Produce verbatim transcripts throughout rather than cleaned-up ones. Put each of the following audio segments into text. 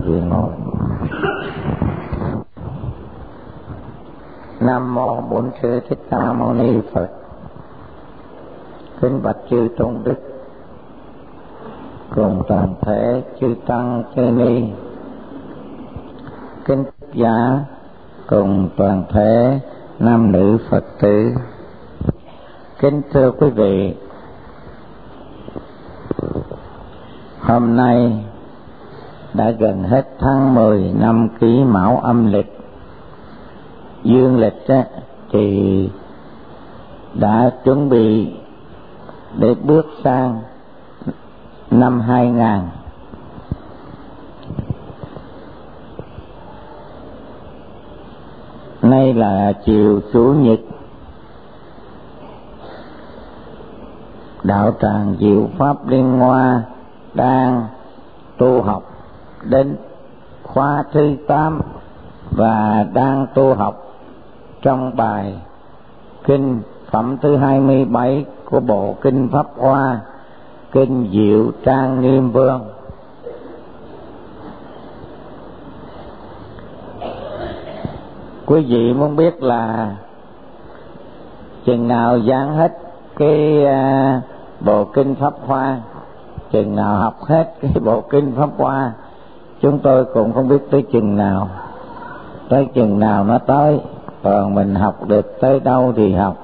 viện ngồi. Nam mô Bổn Sư Thích Ca Mâu Ni Phật. Kính bạch chư tôn đức cùng toàn thể chư tăng chư ni, kính giả cùng toàn thể nam nữ Phật tử. Kính thưa quý vị, hôm nay đã gần hết tháng mười năm Kỷ Mão âm lịch. Dương lịch á, thì đã chuẩn bị để bước sang năm hai nghìn. Nay là chiều Chủ nhật, đạo tràng Diệu Pháp Liên Hoa đang tu học đến khóa thứ tám và đang tu học trong bài kinh phẩm thứ hai mươi bảy của bộ kinh Pháp Hoa, kinh Diệu Trang Nghiêm Vương. Quý vị muốn biết là chừng nào giảng hết cái uh, bộ kinh Pháp Hoa, chừng nào học hết cái bộ kinh Pháp Hoa, chúng tôi cũng không biết tới chừng nào, tới chừng nào nó tới, còn mình học được tới đâu thì học.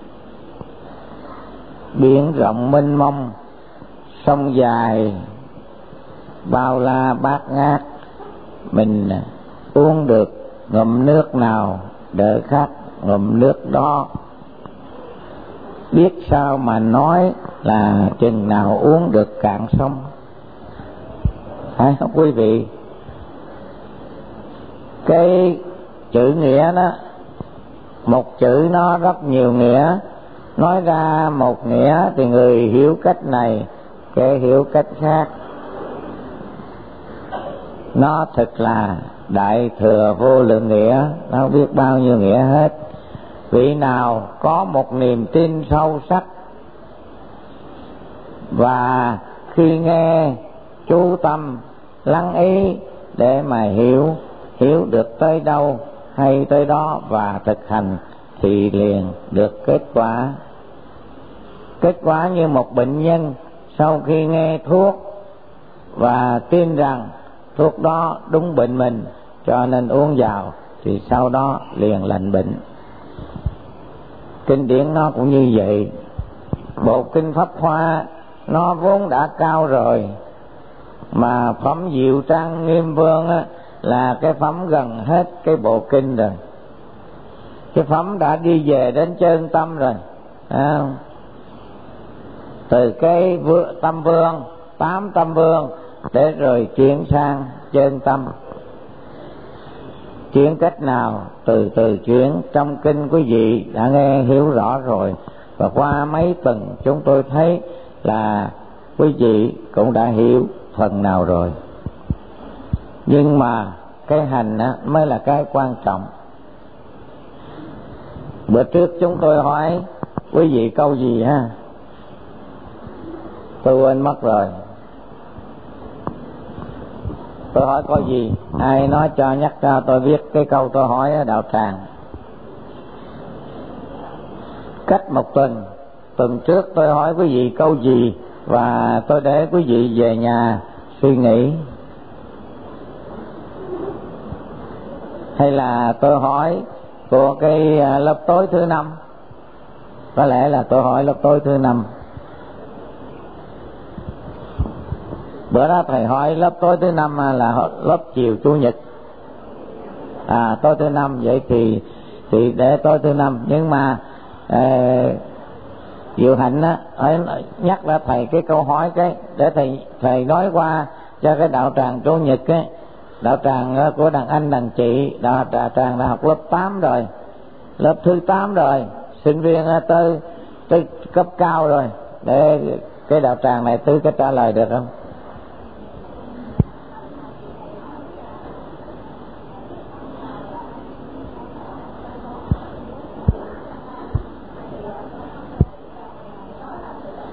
Biển rộng mênh mông, sông dài bao la bát ngát, mình uống được ngụm nước nào đỡ khát ngụm nước đó. Biết sao mà nói là chừng nào uống được cạn sông, phải không quý vị? Cái chữ nghĩa đó, một chữ nó rất nhiều nghĩa. Nói ra một nghĩa thì người hiểu cách này, kẻ hiểu cách khác. Nó thật là đại thừa vô lượng nghĩa, nó biết bao nhiêu nghĩa hết. Vị nào có một niềm tin sâu sắc và khi nghe chú tâm lắng ý để mà hiểu, hiểu được tới đâu hay tới đó và thực hành thì liền được kết quả. Kết quả như một bệnh nhân sau khi nghe thuốc và tin rằng thuốc đó đúng bệnh mình cho nên uống vào thì sau đó liền lành bệnh. Kinh điển nó cũng như vậy. Bộ kinh Pháp Hoa nó vốn đã cao rồi, mà phẩm Diệu Trang Nghiêm Vương á, là cái phẩm gần hết cái bộ kinh rồi. Cái phẩm đã đi về đến chân tâm rồi, à, từ cái vương, tâm vương, tám tâm vương để rồi chuyển sang chân tâm. Chuyển cách nào? Từ từ chuyển. Trong kinh quý vị đã nghe hiểu rõ rồi, và qua mấy tuần chúng tôi thấy là quý vị cũng đã hiểu phần nào rồi. Nhưng mà cái hành á, mới là cái quan trọng. Bữa trước chúng tôi hỏi quý vị câu gì ha? Tôi quên mất rồi. Tôi hỏi câu gì? Ai nói cho nhắc cho tôi biết cái câu tôi hỏi ở đạo tràng. Cách một tuần, tuần trước tôi hỏi quý vị câu gì và tôi để quý vị về nhà suy nghĩ. Hay là tôi hỏi của cái lớp tối thứ năm? Có lẽ là tôi hỏi lớp tối thứ năm. Bữa đó thầy hỏi lớp tối thứ năm là lớp chiều Chủ nhật. À, tối thứ năm, vậy thì thì để tối thứ năm. Nhưng mà eh, Diệu Hạnh á, nhắc ra thầy cái câu hỏi cái để thầy thầy nói qua cho cái đạo tràng Chủ nhật á, đạo tràng của đàn anh đàn chị, đạo tràng đã học lớp tám rồi, lớp thứ tám rồi, sinh viên tới tới cấp cao rồi, để cái đạo tràng này tư cách trả lời được không?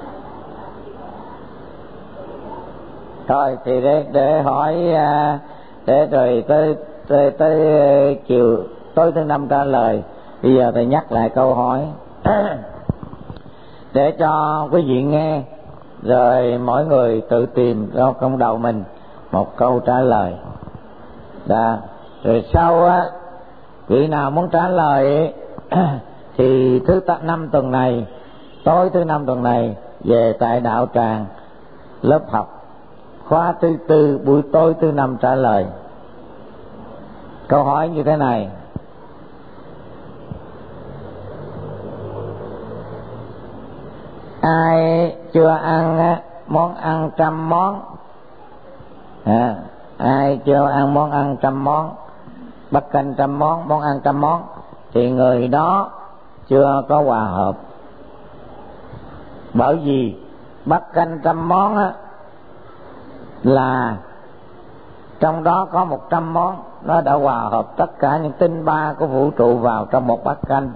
Thôi thì để, để hỏi à, để rồi tới tới, tới chiều tối thứ năm trả lời. Bây giờ thầy nhắc lại câu hỏi để cho quý vị nghe, rồi mỗi người tự tìm trong trong đầu mình một câu trả lời. Đó. Rồi sau á, vị nào muốn trả lời thì thứ năm tuần này, tối thứ năm tuần này về tại đạo tràng lớp học khóa thứ tư buổi tối thứ năm trả lời. Câu hỏi như thế này: ai chưa ăn món ăn trăm món, à, ai chưa ăn món ăn trăm món, bát canh trăm món, món ăn trăm món, thì người đó chưa có hòa hợp. Bởi vì bát canh trăm món á, là trong đó có một trăm món, nó đã hòa hợp tất cả những tinh ba của vũ trụ vào trong một bát canh.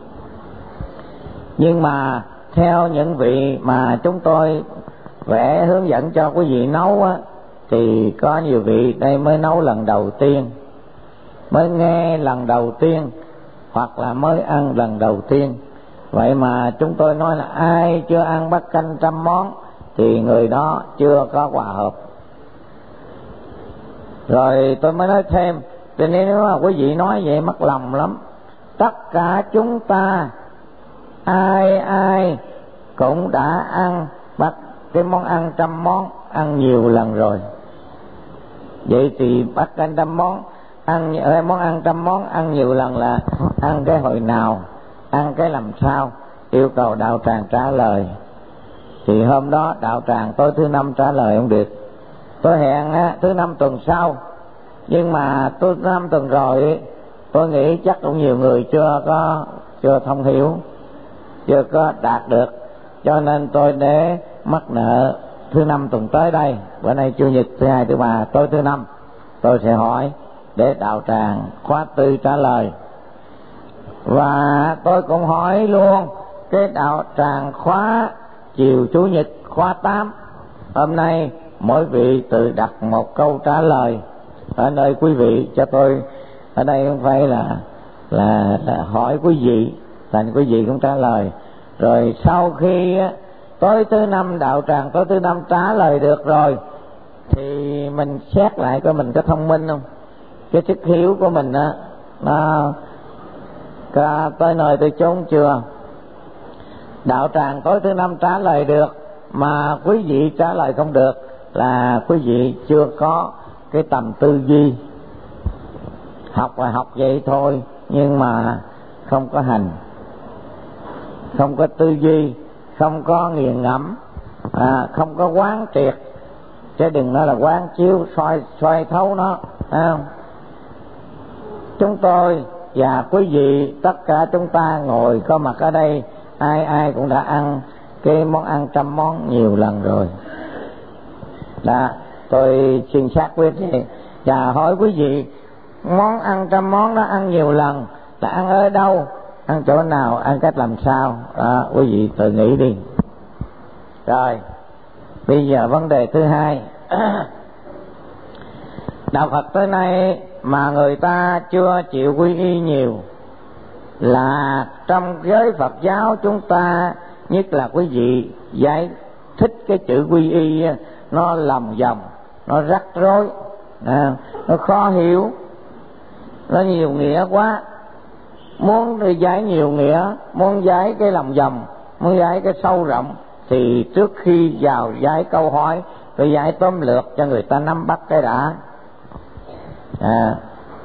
Nhưng mà theo những vị mà chúng tôi vẽ hướng dẫn cho quý vị nấu á, thì có nhiều vị đây mới nấu lần đầu tiên, mới nghe lần đầu tiên, hoặc là mới ăn lần đầu tiên. Vậy mà chúng tôi nói là ai chưa ăn bát canh trăm món thì người đó chưa có hòa hợp. Rồi tôi mới nói thêm, cho nên nếu mà quý vị nói vậy mất lòng lắm. Tất cả chúng ta ai ai cũng đã ăn bắt cái món ăn trăm món, ăn nhiều lần rồi. Vậy thì bát canh trăm món, ăn món ăn trăm món ăn nhiều lần là ăn cái hồi nào, ăn cái làm sao? Yêu cầu đạo tràng trả lời. Thì hôm đó đạo tràng tối thứ năm trả lời không được. Tôi hẹn á, thứ năm tuần sau, nhưng mà tôi năm tuần rồi tôi nghĩ chắc cũng nhiều người chưa có chưa thông hiểu, chưa có đạt được, cho nên tôi để mắc nợ thứ năm tuần tới đây. Bữa nay chủ nhật, thứ hai, thứ ba, tối thứ năm tôi sẽ hỏi để đạo tràng khóa tư trả lời. Và tôi cũng hỏi luôn cái đạo tràng khóa chiều chủ nhật khóa tám. Hôm nay mỗi vị tự đặt một câu trả lời ở nơi quý vị, cho tôi ở đây không phải là là, là hỏi quý vị, thành quý vị cũng trả lời. Rồi sau khi tối thứ năm đạo tràng tối thứ năm trả lời được rồi thì mình xét lại coi mình có thông minh không, cái sức hiếu của mình á nó có tới nơi tới chốn chưa. Đạo tràng tối thứ năm trả lời được mà quý vị trả lời không được là quý vị chưa có cái tầm tư duy. Học là học vậy thôi, nhưng mà không có hành, không có tư duy, không có nghiền ngẫm, à, không có quán triệt, chứ đừng nói là quán chiếu soi soi thấu nó, phải không? Chúng tôi và quý vị, tất cả chúng ta ngồi có mặt ở đây, ai ai cũng đã ăn cái món ăn trăm món nhiều lần rồi. Đó, tôi xin xác quyết và hỏi quý vị, món ăn trăm món đó ăn nhiều lần là ăn ở đâu, ăn chỗ nào, ăn cách làm sao? Đó, quý vị tự nghĩ đi. Rồi, bây giờ vấn đề thứ hai. Đạo Phật tới nay mà người ta chưa chịu quy y nhiều là trong giới Phật giáo chúng ta, nhất là quý vị giải thích cái chữ quy y nó lòng vòng, nó rắc rối, nó khó hiểu, nó nhiều nghĩa quá. Muốn đi giải nhiều nghĩa, muốn giải cái lòng vòng, muốn giải cái sâu rộng, thì trước khi vào giải câu hỏi tôi giải tóm lược cho người ta nắm bắt cái đã. À,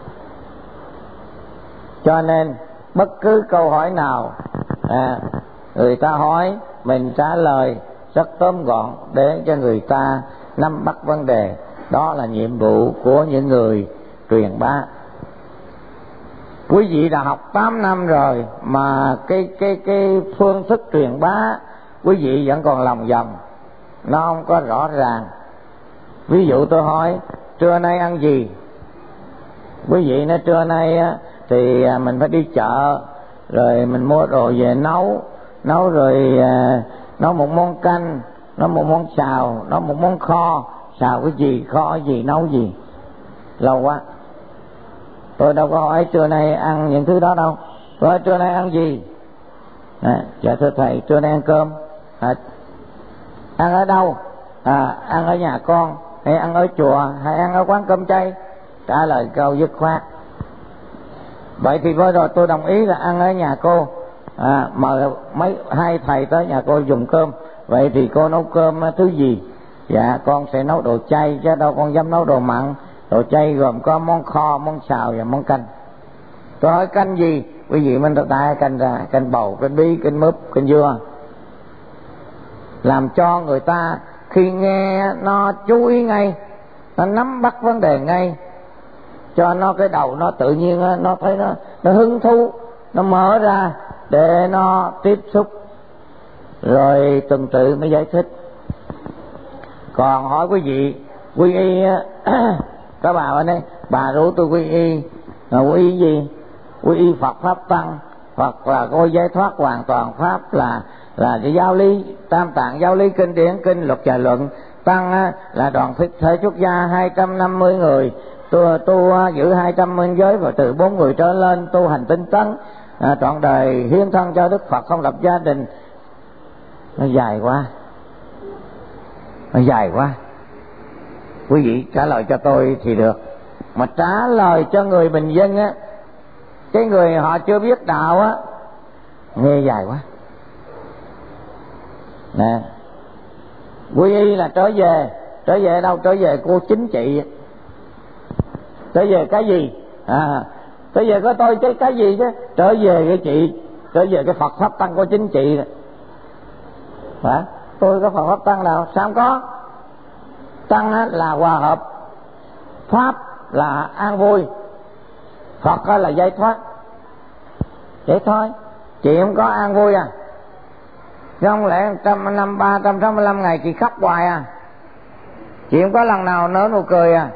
cho nên bất cứ câu hỏi nào à, người ta hỏi mình trả lời rất tóm gọn để cho người ta nắm bắt vấn đề. Đó là nhiệm vụ của những người truyền bá. Quý vị đã học tám năm rồi mà cái cái cái phương thức truyền bá quý vị vẫn còn lòng vòng, nó không có rõ ràng. Ví dụ tôi hỏi trưa nay ăn gì, quý vị nói trưa nay á, thì mình phải đi chợ rồi mình mua đồ về nấu, nấu rồi à, nấu một món canh, nấu một món xào, nấu một món kho. Xào cái gì, kho cái gì, nấu gì. lâu quá. Tôi đâu có hỏi trưa nay ăn những thứ đó đâu. Tôi hỏi trưa nay ăn gì? À, dạ thưa thầy, trưa nay ăn cơm. À, ăn ở đâu? À, ăn ở nhà con, hay ăn ở chùa, hay ăn ở quán cơm chay? Trả lời câu dứt khoát. Vậy thì vừa rồi tôi đồng ý là ăn ở nhà cô. À, mời mấy hai thầy tới nhà cô dùng cơm. Vậy thì cô nấu cơm thứ gì? Dạ con sẽ nấu đồ chay chứ đâu con dám nấu đồ mặn. Đồ chay gồm có món kho, món xào và món canh. Tôi hỏi canh gì? Quý vị mình带canh ra, canh bầu, canh bí, canh mướp, canh dưa. Làm cho người ta khi nghe nó chú ý ngay, nó nắm bắt vấn đề ngay, cho nó cái đầu nó tự nhiên nó thấy nó, nó hứng thú, nó mở ra để nó tiếp xúc, rồi tuần tự mới giải thích. Còn hỏi quý vị quy y các bà bên đây, bà rủ tôi quy y là quy y gì? Quy y Phật pháp tăng, hoặc là coi giải thoát hoàn toàn pháp là là cái giáo lý tam tạng giáo lý kinh điển kinh luật trà luận. Tăng á, là đoàn thể xuất gia hai trăm năm mươi người tu, tu giữ hai trăm minh giới, và từ bốn người trở lên tu hành tinh tấn, à, trọn đời hiến thân cho Đức Phật, không lập gia đình. Nó dài quá, nó dài quá. Quý vị trả lời cho tôi thì được, mà trả lời cho người bình dân á, cái người họ chưa biết đạo á, nghe dài quá. Nè, quy y là trở về, trở về đâu? Trở về cô chính trị. Trở về cái gì? À, trở về có tôi cái cái gì chứ? Trở về cái chị, trở về cái Phật pháp tăng của chính trị đó. Hả? Tôi có Phật pháp tăng nào? Sao không có? Tăng á, là hòa hợp, pháp là an vui, Phật á, là giải thoát. Vậy thôi, chị không có an vui à? Không lẽ trăm năm ba trăm sáu mươi lăm ngày chị khóc hoài à? Chị không có lần nào nở nụ cười à?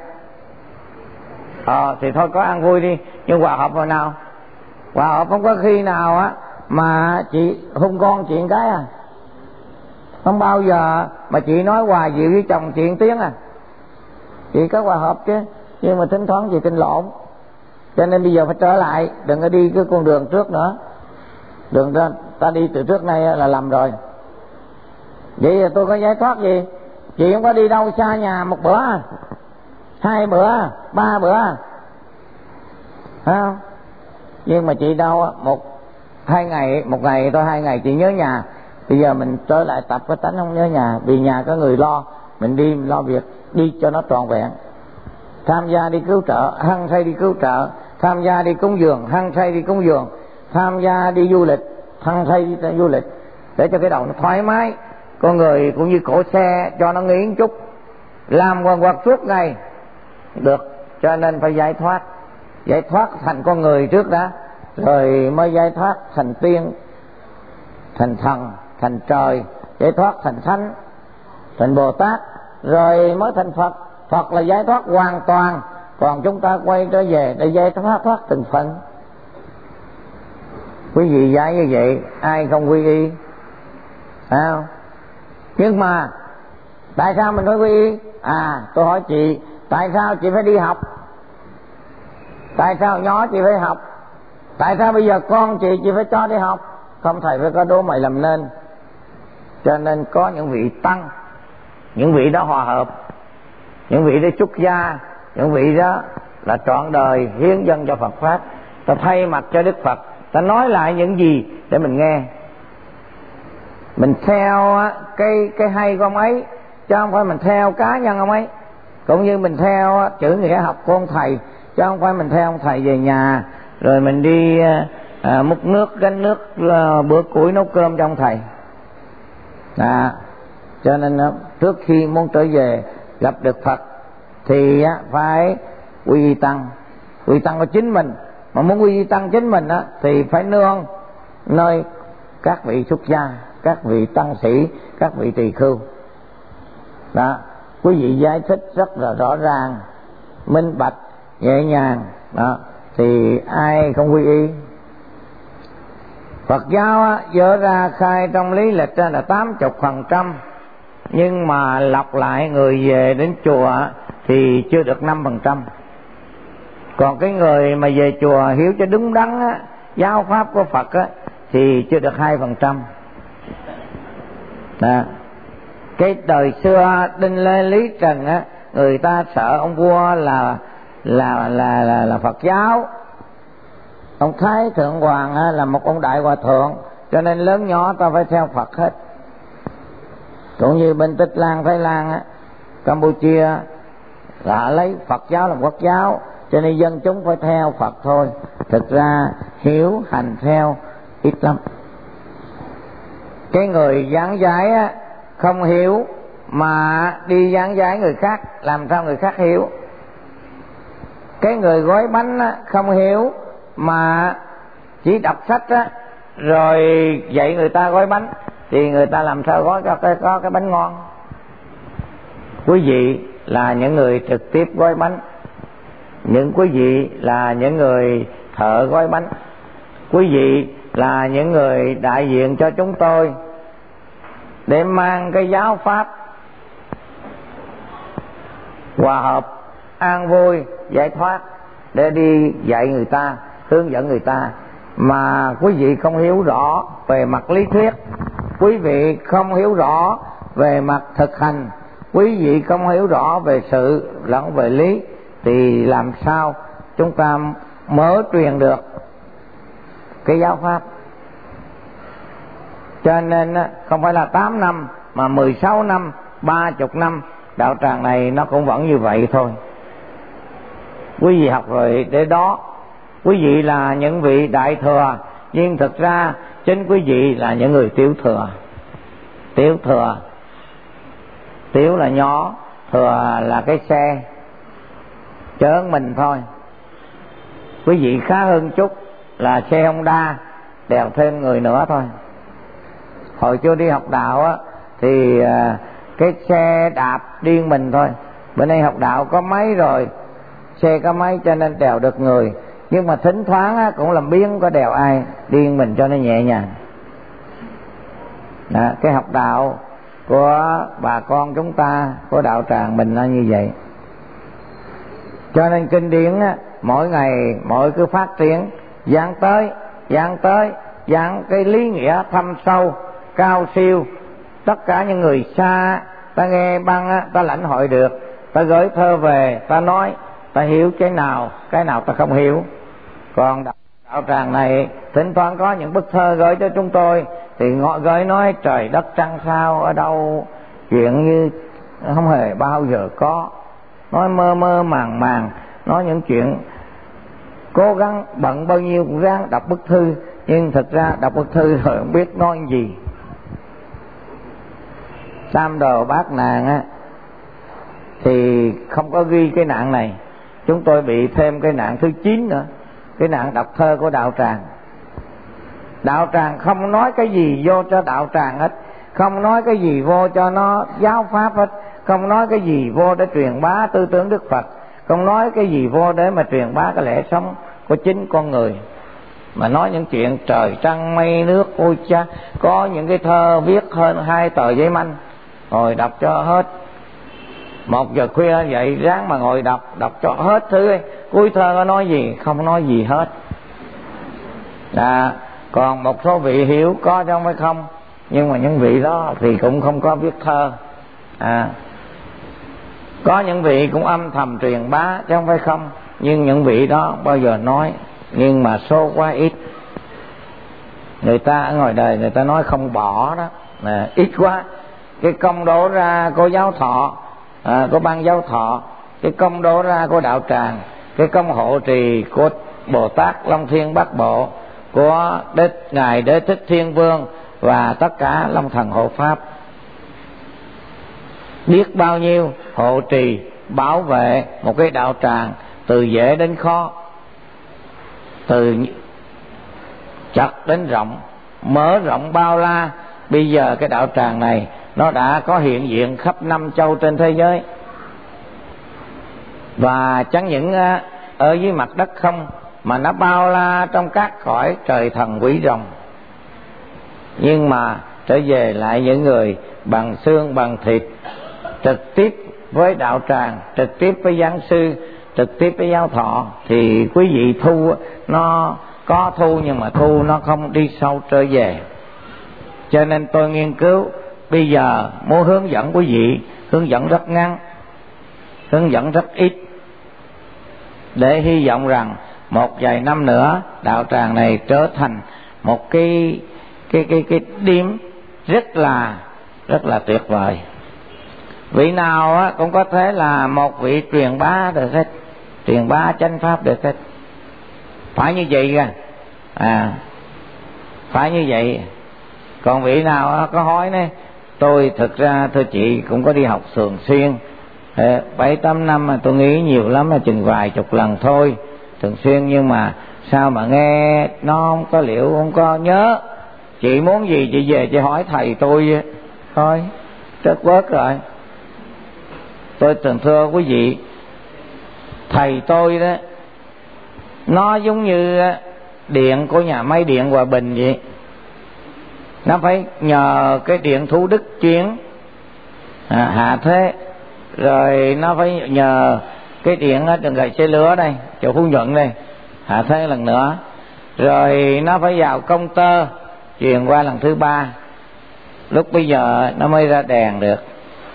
Ờ thì thôi có an vui đi, nhưng hòa hợp hồi nào? Hòa hợp không có khi nào á mà chị hung con chuyện cái à? Không bao giờ mà chị nói hòa dịu với chồng chuyện tiếng à? Chị có hòa hợp chứ, nhưng mà thỉnh thoảng chị tin lộn. Cho nên bây giờ phải trở lại, đừng có đi cái con đường trước nữa. Đường ta, ta đi từ trước nay là lầm rồi. Vậy là tôi có giải thoát gì? Chị không có đi đâu xa nhà một bữa, hai bữa, ba bữa, phải không? Nhưng mà chị đâu một hai ngày, một ngày thôi, hai ngày chị nhớ nhà. Bây giờ mình trở lại tập cái tánh không nhớ nhà, vì nhà có người lo, mình đi mình lo việc, đi cho nó trọn vẹn. Tham gia đi cứu trợ, hăng say đi cứu trợ. Tham gia đi cúng dường, hăng say đi cúng dường. Tham gia đi du lịch, hăng say đi du lịch, để cho cái đầu nó thoải mái. Con người cũng như cổ xe, cho nó nghỉ một chút, làm quần quật suốt ngày được. Cho nên phải giải thoát. Giải thoát thành con người trước đã, rồi mới giải thoát thành tiên, thành thần, thành trời, giải thoát thành thánh, thành Bồ Tát, rồi mới thành Phật. Phật là giải thoát hoàn toàn, còn chúng ta quay trở về để giải thoát thoát từng phần. Quý vị giải như vậy ai không quy y? Sao? Nhưng mà tại sao mình phải quy y? À, tôi hỏi chị, tại sao chị phải đi học? Tại sao nhỏ chị phải học? Tại sao bây giờ con chị chị phải cho đi học? Không thầy phải có đố mày làm nên. Cho nên có những vị tăng, những vị đó hòa hợp, những vị đó xuất gia, những vị đó là trọn đời hiến dân cho Phật pháp. Ta thay mặt cho Đức Phật, ta nói lại những gì để mình nghe. Mình theo cái cái hay của ông ấy, chứ không phải mình theo cá nhân ông ấy. Cũng như mình theo chữ nghĩa học của ông thầy, chứ không phải mình theo ông thầy về nhà rồi mình đi à, múc nước, gánh nước, à, bữa củi nấu cơm cho ông thầy. À, cho nên trước khi muốn trở về gặp được Phật thì phải quy y tăng, quy y tăng của chính mình. Mà muốn quy y tăng chính mình á, thì phải nương nơi các vị xuất gia, các vị tăng sĩ, các vị tỳ khưu. Đó, quý vị giải thích rất là rõ ràng, minh bạch, nhẹ nhàng. Đó, thì ai không quy y? Phật giáo á, dỡ ra khai trong lý lịch là tám mươi phần trăm, nhưng mà lọc lại người về đến chùa thì chưa được năm phần trăm. Còn cái người mà về chùa hiểu cho đúng đắn á, giáo pháp của Phật á, thì chưa được hai phần trăm. Cái đời xưa Đinh Lê Lý Trần á, người ta sợ ông vua là là là là, là Phật giáo, ông Thái Thượng Hoàng á, là một ông đại hòa thượng, cho nên lớn nhỏ ta phải theo Phật hết. Cũng như bên Tích Lan, Thái Lan á, Campuchia là lấy Phật giáo làm quốc giáo, cho nên dân chúng phải theo Phật thôi. Thực ra hiểu hành theo ít lắm. Cái người giảng giải á, không hiểu mà đi giảng giải người khác, làm sao người khác hiểu. Cái người gói bánh á, không hiểu mà chỉ đọc sách á, rồi dạy người ta gói bánh, thì người ta làm sao gói có cái, có cái bánh ngon. Quý vị là những người trực tiếp gói bánh, những quý vị là những người thợ gói bánh, quý vị là những người đại diện cho chúng tôi để mang cái giáo pháp hòa hợp, an vui, giải thoát để đi dạy người ta, hướng dẫn người ta. Mà quý vị không hiểu rõ về mặt lý thuyết, quý vị không hiểu rõ về mặt thực hành, quý vị không hiểu rõ về sự lẫn về lý, thì làm sao chúng ta mở truyền được cái giáo pháp. Cho nên không phải là tám năm mà mười sáu năm, ba mươi năm, đạo tràng này nó cũng vẫn như vậy thôi. Quý vị học rồi để đó. Quý vị là những vị đại thừa, nhưng thực ra chính quý vị là những người tiểu thừa. Tiểu thừa, tiểu là nhỏ, thừa là cái xe chở mình thôi. Quý vị khá hơn chút là xe Honda đèo thêm người nữa thôi. Hồi chưa đi học đạo á, thì cái xe đạp điên mình thôi. Bữa nay học đạo có máy rồi, xe có máy cho nên đèo được người. Nhưng mà thỉnh thoảng á, cũng làm biếng có đèo ai, điên mình cho nó nhẹ nhàng. Đó, cái học đạo của bà con chúng ta, của đạo tràng mình nó như vậy. Cho nên kinh điển á, mỗi ngày mỗi cứ phát triển, giảng tới, giảng tới, giảng cái lý nghĩa thâm sâu, cao siêu. Tất cả những người xa, ta nghe băng á, ta lãnh hội được, ta gửi thơ về, ta nói, ta hiểu cái nào, cái nào ta không hiểu. Còn đạo, đạo tràng này thỉnh thoảng có những bức thơ gửi cho chúng tôi, thì ngọ gửi nói trời đất trăng sao ở đâu, chuyện như không hề bao giờ có, nói mơ mơ màng màng, nói những chuyện cố gắng bận bao nhiêu cũng ráng đọc bức thư, nhưng thực ra đọc bức thư rồi không biết nói gì. Tam Đồ Bát Nạn á thì không có ghi cái nạn này, chúng tôi bị thêm cái nạn thứ chín nữa, cái nạn đọc thơ của đạo tràng. Đạo tràng không nói cái gì vô cho đạo tràng hết, không nói cái gì vô cho nó giáo pháp hết, không nói cái gì vô để truyền bá tư tưởng Đức Phật, không nói cái gì vô để mà truyền bá cái lẽ sống của chính con người, mà nói những chuyện trời trăng mây nước. Ôi cha, có những cái thơ viết hơn hai tờ giấy manh, ngồi đọc cho hết. Một giờ khuya vậy ráng mà ngồi đọc, đọc cho hết thứ ấy. Cuối thơ có nói gì? Không nói gì hết. À, còn một số vị hiểu có chứ không phải không, nhưng mà những vị đó thì cũng không có viết thơ. À, có những vị cũng âm thầm truyền bá chứ không phải không, nhưng những vị đó không bao giờ nói, nhưng mà số quá ít. Người ta ở ngoài đời người ta nói không bỏ đó, à, ít quá. Cái công đổ ra của giáo thọ, à, của ban giáo thọ, cái công đổ ra của đạo tràng, cái công hộ trì của Bồ Tát Long Thiên Bát Bộ, của Đế, Ngài Đế Thích Thiên Vương và tất cả Long Thần hộ Pháp, biết bao nhiêu hộ trì bảo vệ một cái đạo tràng từ dễ đến khó, từ chặt đến rộng, mở rộng bao la. Bây giờ cái đạo tràng này nó đã có hiện diện khắp năm châu trên thế giới, và chẳng những ở dưới mặt đất không, mà nó bao la trong các cõi trời thần quỷ rồng. Nhưng mà trở về lại những người bằng xương bằng thịt, trực tiếp với đạo tràng, trực tiếp với giảng sư, trực tiếp với giáo thọ thì quý vị thu nó có thu nhưng mà thu nó không đi sâu trở về. Cho nên tôi nghiên cứu bây giờ muốn hướng dẫn quý vị, hướng dẫn rất ngắn, hướng dẫn rất ít, để hy vọng rằng một vài năm nữa đạo tràng này trở thành một cái cái cái cái điểm rất là rất là tuyệt vời. Vị nào á, cũng có thể là một vị truyền bá được hết, truyền bá chánh pháp được hết, phải như vậy kìa, à phải như vậy. Còn vị nào á, có hỏi này, tôi thực ra thưa chị cũng có đi học thường xuyên bảy tám năm mà tôi nghĩ nhiều lắm là chừng vài chục lần thôi, thường xuyên, nhưng mà sao mà nghe nó không có liệu, không có nhớ. Chị muốn gì chị về chị hỏi thầy tôi thôi, rất bớt rồi. Tôi thường thưa quý vị, thầy tôi đó nó giống như điện của nhà máy điện Hòa Bình vậy. Nó phải nhờ cái điện Thủ Đức chuyển à, hạ thế, rồi nó phải nhờ cái điện ở đường gậy xe lửa đây, chỗ Phú Nhuận đây, hạ thế lần nữa, rồi nó phải vào công tơ truyền qua lần thứ ba, lúc bây giờ nó mới ra đèn được.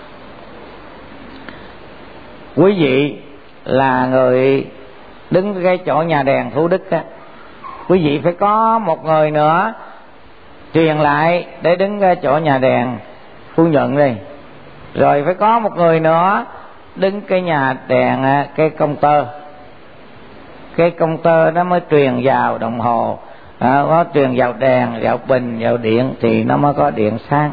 Quý vị là người đứng cái chỗ nhà đèn Thủ Đức á, quý vị phải có một người nữa truyền lại để đứng cái chỗ nhà đèn Phú Nhuận đây, rồi phải có một người nữa đứng cái nhà đèn cái công tơ, cái công tơ nó mới truyền vào đồng hồ, à, có truyền vào đèn, vào bình, vào điện thì nó mới có điện sáng.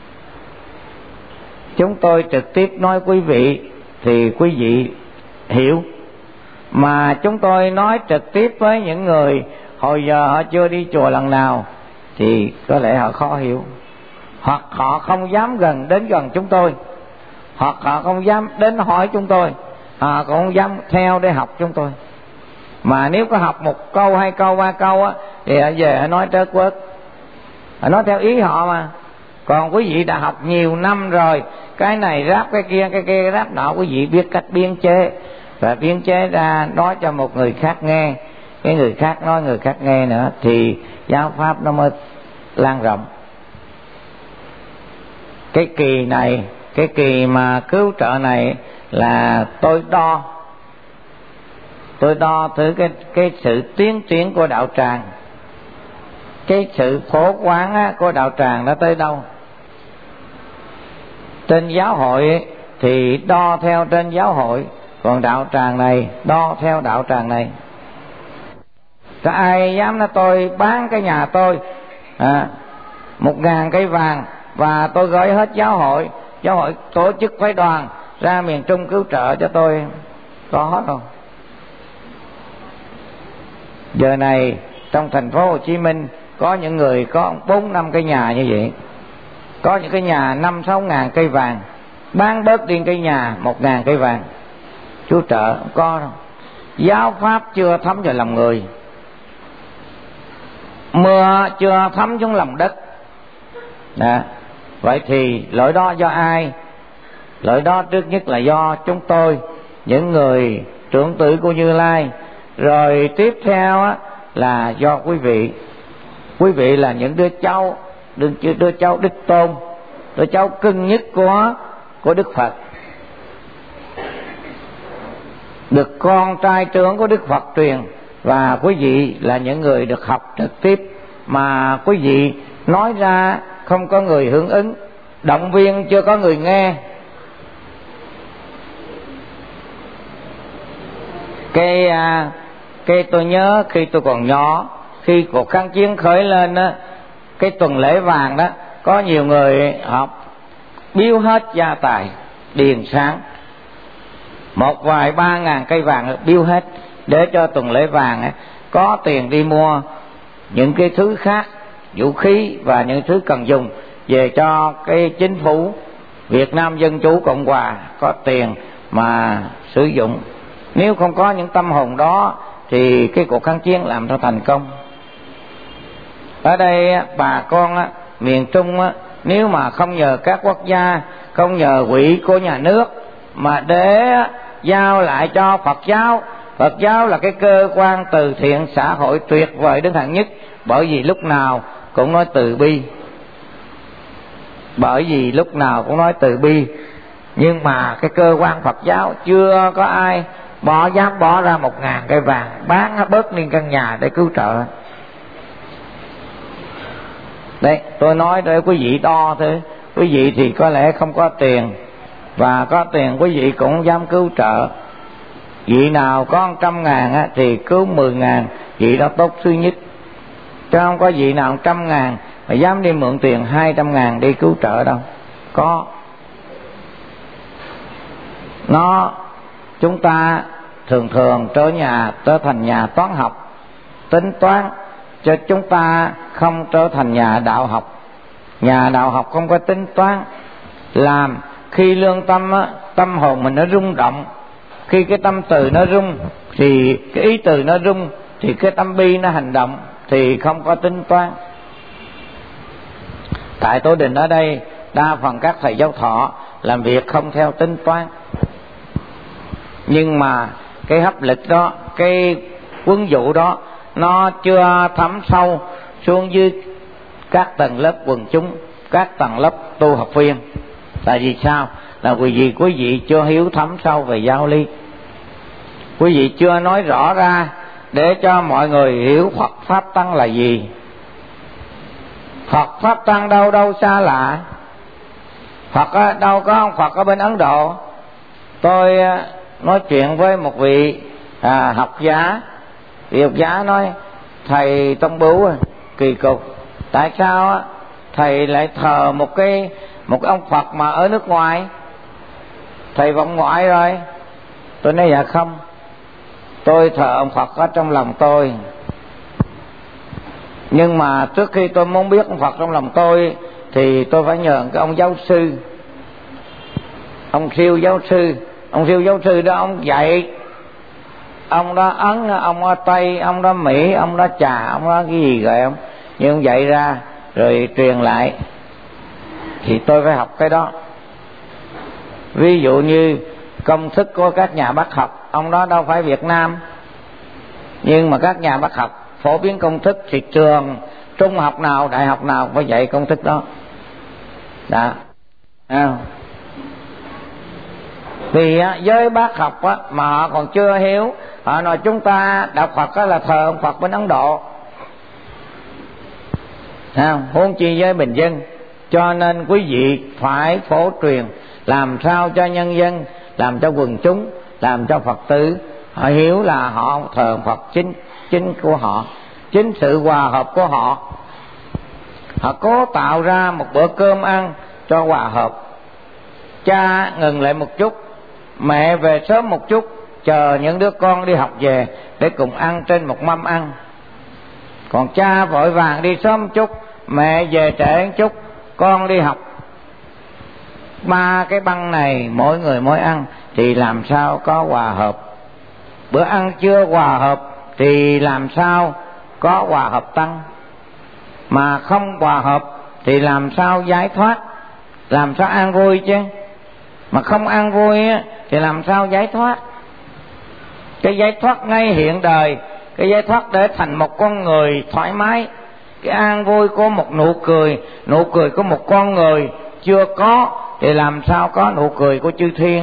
Chúng tôi trực tiếp nói quý vị thì quý vị hiểu, mà chúng tôi nói trực tiếp với những người hồi giờ họ chưa đi chùa lần nào thì có lẽ họ khó hiểu, hoặc họ không dám gần đến gần chúng tôi, hoặc họ không dám đến hỏi chúng tôi, họ cũng không dám theo để học chúng tôi. Mà nếu có học một câu, hai câu, ba câu á thì họ về họ nói trớt quớt, họ nói theo ý họ mà. Còn quý vị đã học nhiều năm rồi, cái này ráp cái kia, cái kia ráp nọ, quý vị biết cách biên chế, và biên chế ra nói cho một người khác nghe, cái người khác nói người khác nghe nữa, thì giáo pháp nó mới lan rộng. Cái kỳ này, cái kỳ mà cứu trợ này là tôi đo, tôi đo thử cái cái sự tiến triển của đạo tràng, cái sự phổ quán á, của đạo tràng nó tới đâu. Trên giáo hội thì đo theo trên giáo hội, còn đạo tràng này đo theo đạo tràng này. Có ai dám nói tôi bán cái nhà tôi à, một ngàn cây vàng và tôi gửi hết giáo hội, giáo hội tổ chức phái đoàn ra miền Trung cứu trợ cho tôi, có hết không? Giờ này trong thành phố Hồ Chí Minh có những người có bốn năm cái nhà như vậy, có những cái nhà năm sáu ngàn cây vàng, bán bớt đi cây nhà một ngàn cây vàng, cứu trợ không có đâu. Giáo pháp chưa thấm vào lòng người, mưa chưa thấm xuống lòng đất. Đó. Vậy thì lỗi đó do ai? Lỗi đó trước nhất là do chúng tôi, những người trưởng tử của Như Lai. Rồi tiếp theo á, là do quý vị. Quý vị là những đứa cháu, đứa, đứa cháu đích tôn, đứa cháu cưng nhất của, của Đức Phật, được con trai trưởng của Đức Phật truyền. Và quý vị là những người được học trực tiếp, mà quý vị nói ra không có người hưởng ứng, động viên chưa có người nghe. Cái à, cái tôi nhớ khi tôi còn nhỏ, khi cuộc kháng chiến khởi lên á, cái tuần lễ vàng đó, có nhiều người học biếu hết gia tài điền sáng, một vài ba ngàn cây vàng biếu hết để cho tuần lễ vàng á, có tiền đi mua những cái thứ khác, vũ khí và những thứ cần dùng về cho cái chính phủ Việt Nam Dân Chủ Cộng Hòa có tiền mà sử dụng. Nếu không có những tâm hồn đó thì cái cuộc kháng chiến làm cho thành công. Ở đây bà con miền Trung nếu mà không nhờ các quốc gia, không nhờ quỹ của nhà nước mà để giao lại cho Phật giáo. Phật giáo là cái cơ quan từ thiện xã hội tuyệt vời đến hạng nhất, bởi vì lúc nào cũng nói từ bi, bởi vì lúc nào cũng nói từ bi. Nhưng mà cái cơ quan Phật giáo chưa có ai bỏ dám bỏ ra một ngàn cây vàng bán bớt niên căn nhà để cứu trợ. Đấy, tôi nói để quý vị đo thôi. Quý vị thì có lẽ không có tiền, và có tiền quý vị cũng dám cứu trợ. Vị nào có một trăm ngàn á, thì cứu mười ngàn, vị đó tốt thứ nhất. Chứ không có vị nào một trăm ngàn mà dám đi mượn tiền hai trăm ngàn đi cứu trợ đâu. Có. Nó, chúng ta thường thường trở nhà trở thành nhà toán học, tính toán, cho chúng ta không trở thành nhà đạo học. Nhà đạo học không có tính toán, làm khi lương tâm á, tâm hồn mình nó rung động. Khi cái tâm từ nó rung thì cái ý từ nó rung, thì cái tâm bi nó hành động, thì không có tính toán. Tại Tổ Đình ở đây đa phần các thầy giáo thọ làm việc không theo tính toán, nhưng mà cái hấp lực đó, cái quân vụ đó nó chưa thấm sâu xuống dưới các tầng lớp quần chúng, các tầng lớp tu học viên. Tại vì sao? Là vì vì quý vị chưa hiếu thấm sâu về giáo lý. Quý vị chưa nói rõ ra để cho mọi người hiểu Phật Pháp Tăng là gì. Phật Pháp Tăng đâu đâu xa lạ. Phật á, đâu có ông Phật ở bên Ấn Độ. Tôi nói chuyện với một vị à, học giả. Vị học giả nói: thầy Tông Bửu kỳ cục, tại sao á, thầy lại thờ một cái một ông Phật mà ở nước ngoài? Thầy vọng ngoại rồi. Tôi nói: dạ không, tôi thờ ông Phật ở trong lòng tôi. Nhưng mà trước khi tôi muốn biết ông Phật trong lòng tôi thì tôi phải nhờ cái ông giáo sư, ông siêu giáo sư. Ông siêu giáo sư đó ông dạy, ông đó Ấn, ông đó Tây, ông đó Mỹ, ông đó Trà, ông đó cái gì rồi ông, nhưng ông dạy ra rồi truyền lại thì tôi phải học cái đó. Ví dụ như công thức của các nhà bác học, ông đó đâu phải Việt Nam, nhưng mà các nhà bác học phổ biến công thức thì trường trung học nào, đại học nào phải dạy công thức đó. Đó. À. Vì á, với bác học á, mà họ còn chưa hiểu, họ nói chúng ta đạo Phật á, là thờ ông Phật bên Ấn Độ. À, huống chi với bình dân. Cho nên quý vị phải phổ truyền, làm sao cho nhân dân, làm cho quần chúng, làm cho Phật tử họ hiểu là họ thờ Phật chính chính của họ, chính sự hòa hợp của họ. Họ cố tạo ra một bữa cơm ăn cho hòa hợp. Cha ngừng lại một chút, mẹ về sớm một chút, chờ những đứa con đi học về để cùng ăn trên một mâm ăn. Còn cha vội vàng đi sớm một chút, mẹ về trễ một chút, con đi học. Ba cái băng này mỗi người mỗi ăn thì làm sao có hòa hợp. Bữa ăn chưa hòa hợp thì làm sao có hòa hợp tăng. Mà không hòa hợp thì làm sao giải thoát, làm sao ăn vui chứ. Mà không ăn vui thì làm sao giải thoát. Cái giải thoát ngay hiện đời, cái giải thoát để thành một con người thoải mái. Cái an vui của một nụ cười, nụ cười của một con người chưa có thì làm sao có nụ cười của chư thiên.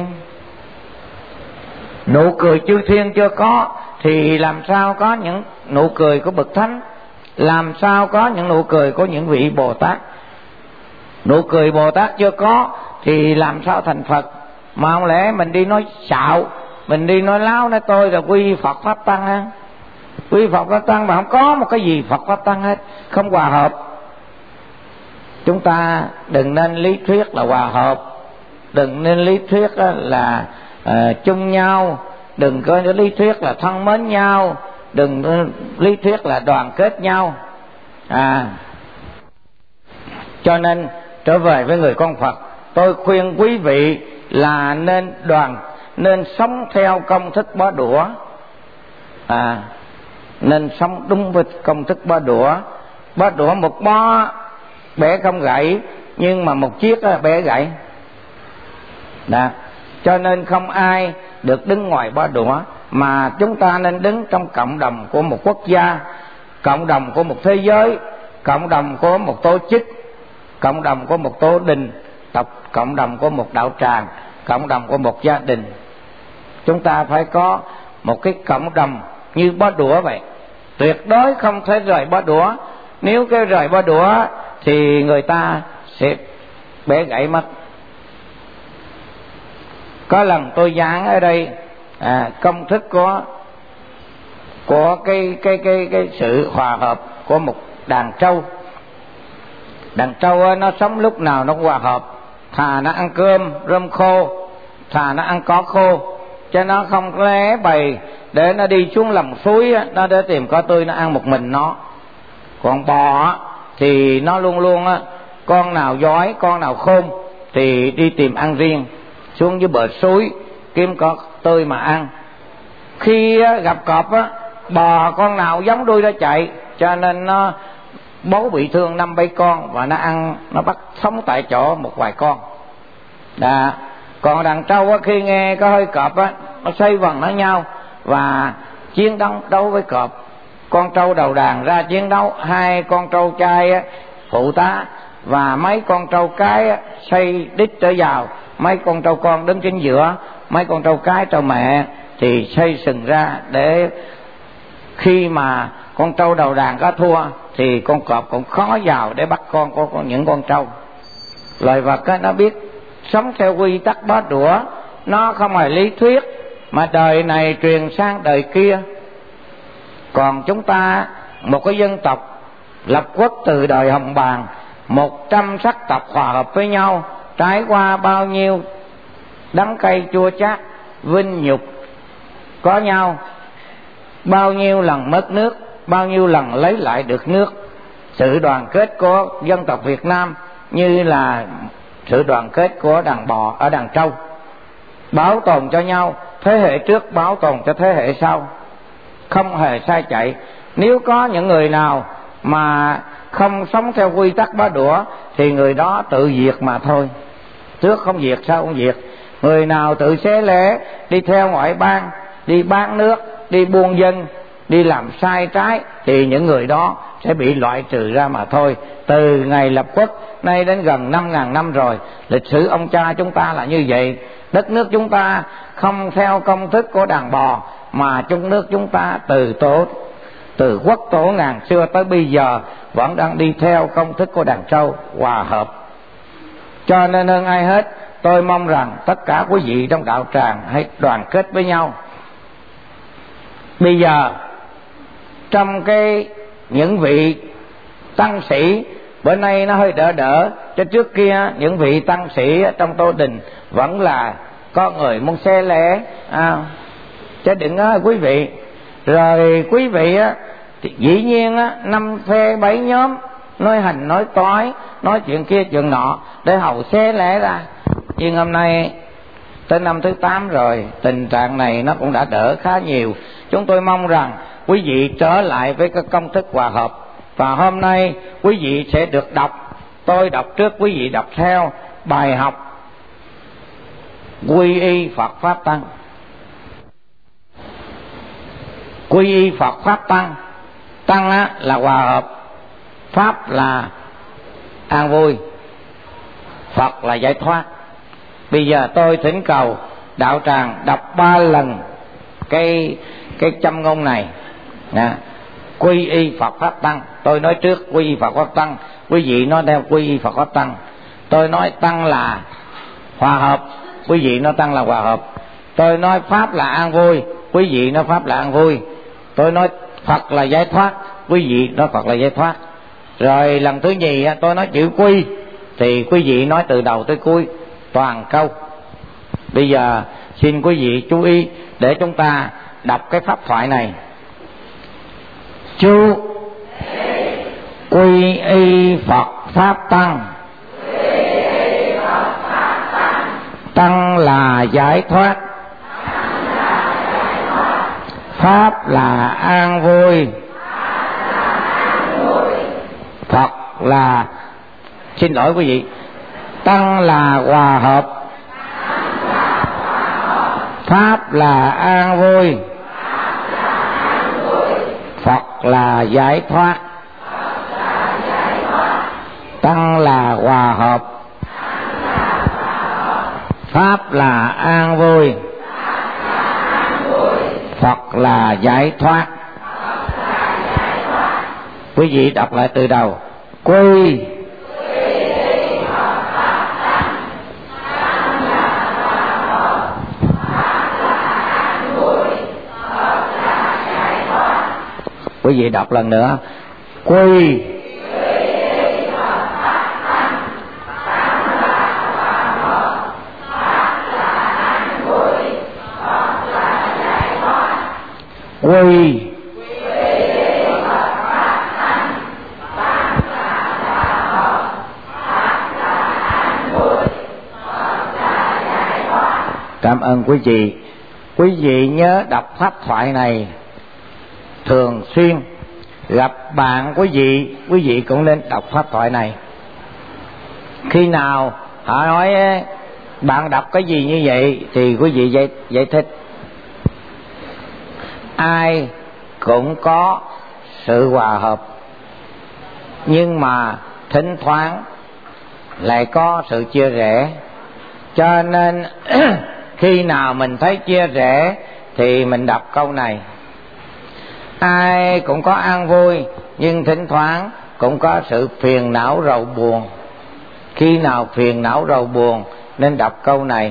Nụ cười chư thiên chưa có thì làm sao có những nụ cười của bậc thánh, làm sao có những nụ cười của những vị Bồ Tát. Nụ cười Bồ Tát chưa có thì làm sao thành Phật. Mà không lẽ mình đi nói xạo, mình đi nói láo, nói tôi là quy Phật Pháp Tăng á. Quy Phật Pháp Tăng mà không có một cái gì Phật Pháp Tăng hết, không hòa hợp. Chúng ta đừng nên lý thuyết là hòa hợp, đừng nên lý thuyết là uh, chung nhau, đừng có lý thuyết là thân mến nhau, đừng lý thuyết là đoàn kết nhau. À, cho nên trở về với người con Phật, tôi khuyên quý vị là nên đoàn, nên sống theo công thức bó đũa. À, nên sống đúng với công thức bó đũa. Bó đũa một bó bẻ không gãy, nhưng mà một chiếc bẻ gãy. Đó. Cho nên không ai được đứng ngoài bó đũa, mà chúng ta nên đứng trong cộng đồng của một quốc gia, cộng đồng của một thế giới, cộng đồng của một tổ chức, cộng đồng của một tổ đình tộc, cộng đồng của một đạo tràng, cộng đồng của một gia đình. Chúng ta phải có một cái cộng đồng như bó đũa vậy, tuyệt đối không thể rời bó đũa. Nếu cái rời bó đũa thì người ta sẽ bẻ gãy mất. Có lần tôi giảng ở đây à, công thức của của cái cái cái cái sự hòa hợp của một đàn trâu. Đàn trâu ấy, nó sống lúc nào nó hòa hợp, thà nó ăn cơm rơm khô, thà nó ăn cỏ khô, cho nó không lé bầy để nó đi xuống lòng suối á, nó để tìm cỏ tươi nó ăn một mình nó. Còn bò á, thì nó luôn luôn á, con nào giói con nào khôn thì đi tìm ăn riêng, xuống dưới bờ suối kiếm cỏ tươi mà ăn. Khi á, gặp cọp á, bò con nào giống đuôi ra chạy, cho nên nó bố bị thương năm bảy con và nó ăn, nó bắt sống tại chỗ một vài con. Đã. Còn đàn trâu á, khi nghe có hơi cọp á, nó xoay vần nó nhau và chiến đấu đấu với cọp. Con trâu đầu đàn ra chiến đấu, hai con trâu trai á, phụ tá, và mấy con trâu cái á, xoay đít trở vào, mấy con trâu con đứng chính giữa, mấy con trâu cái trâu mẹ thì xoay sừng ra, để khi mà con trâu đầu đàn có thua thì con cọp cũng khó vào để bắt con của những con trâu. Loài vật á, nó biết sống theo quy tắc bó đũa, nó không phải lý thuyết mà đời này truyền sang đời kia. Còn chúng ta, một cái dân tộc lập quốc từ đời Hồng Bàng, một trăm sắc tộc hòa hợp với nhau, trải qua bao nhiêu đắng cay chua chát, vinh nhục có nhau, bao nhiêu lần mất nước, bao nhiêu lần lấy lại được nước. Sự đoàn kết của dân tộc Việt Nam như là sự đoàn kết của đàn bò ở đàn trâu, bảo tồn cho nhau, thế hệ trước bảo tồn cho thế hệ sau, không hề sai chạy. Nếu có những người nào mà không sống theo quy tắc bó đũa thì người đó tự diệt mà thôi. Trước không diệt sao không diệt. Người nào tự xé lẻ, đi theo ngoại bang, đi bán nước, đi buôn dân, đi làm sai trái thì những người đó sẽ bị loại trừ ra mà thôi. Từ ngày lập quốc nay đến gần năm ngàn năm rồi, lịch sử ông cha chúng ta là như vậy. Đất nước chúng ta không theo công thức của đàn bò, mà trong nước chúng ta từ tổ từ quốc tổ ngàn xưa tới bây giờ vẫn đang đi theo công thức của đàn trâu hòa hợp. Cho nên hơn ai hết, tôi mong rằng tất cả quý vị trong đạo tràng hãy đoàn kết với nhau. Bây giờ trong cái những vị tăng sĩ bữa nay nó hơi đỡ đỡ, cho trước kia những vị tăng sĩ trong tô đình vẫn là có người muốn xe lẻ à, chứ đừng á quý vị. Rồi quý vị á thì dĩ nhiên á năm phe bảy nhóm nói hành nói toái, nói chuyện kia chuyện nọ để hầu xe lẻ ra. Nhưng hôm nay tới năm thứ tám rồi, tình trạng này nó cũng đã đỡ khá nhiều. Chúng tôi mong rằng quý vị trở lại với cái công thức hòa hợp. Và hôm nay quý vị sẽ được đọc, tôi đọc trước, quý vị đọc theo bài học quy y Phật Pháp Tăng. Quy y Phật Pháp Tăng. Tăng á, là hòa hợp, Pháp là an vui, Phật là giải thoát. Bây giờ tôi thỉnh cầu đạo tràng đọc ba lần cái cái châm ngôn này. Nè, quy y Phật Pháp Tăng. Tôi nói trước quy y Phật Pháp Tăng, quý vị nói theo quy y Phật Pháp Tăng. Tôi nói Tăng là hòa hợp, quý vị nói Tăng là hòa hợp. Tôi nói Pháp là an vui, quý vị nói Pháp là an vui. Tôi nói Phật là giải thoát, quý vị nói Phật là giải thoát. Rồi lần thứ nhì tôi nói chữ quy thì quý vị nói từ đầu tới cuối toàn câu. Bây giờ xin quý vị chú ý để chúng ta đọc cái pháp thoại này. Chú quy y Phật Pháp Tăng. Tăng là giải thoát, Pháp là an vui, Phật là, xin lỗi quý vị, Tăng là hòa hợp, Pháp là an vui, Phật là giải thoát, Tăng là hòa hợp. Pháp là an vui, Phật là giải thoát. Quý vị đọc lại từ đầu. Quy Quý vị đọc lần nữa. Quy Quy Cảm ơn quý vị. Quý vị nhớ đọc pháp thoại này thường xuyên. Gặp bạn quý vị, quý vị cũng nên đọc pháp thoại này. Khi nào họ nói bạn đọc cái gì như vậy thì quý vị giải, giải thích. Ai cũng có sự hòa hợp, nhưng mà thỉnh thoảng lại có sự chia rẽ. Cho nên khi nào mình thấy chia rẽ thì mình đọc câu này. Ai cũng có an vui, nhưng thỉnh thoảng cũng có sự phiền não rầu buồn. Khi nào phiền não rầu buồn nên đọc câu này.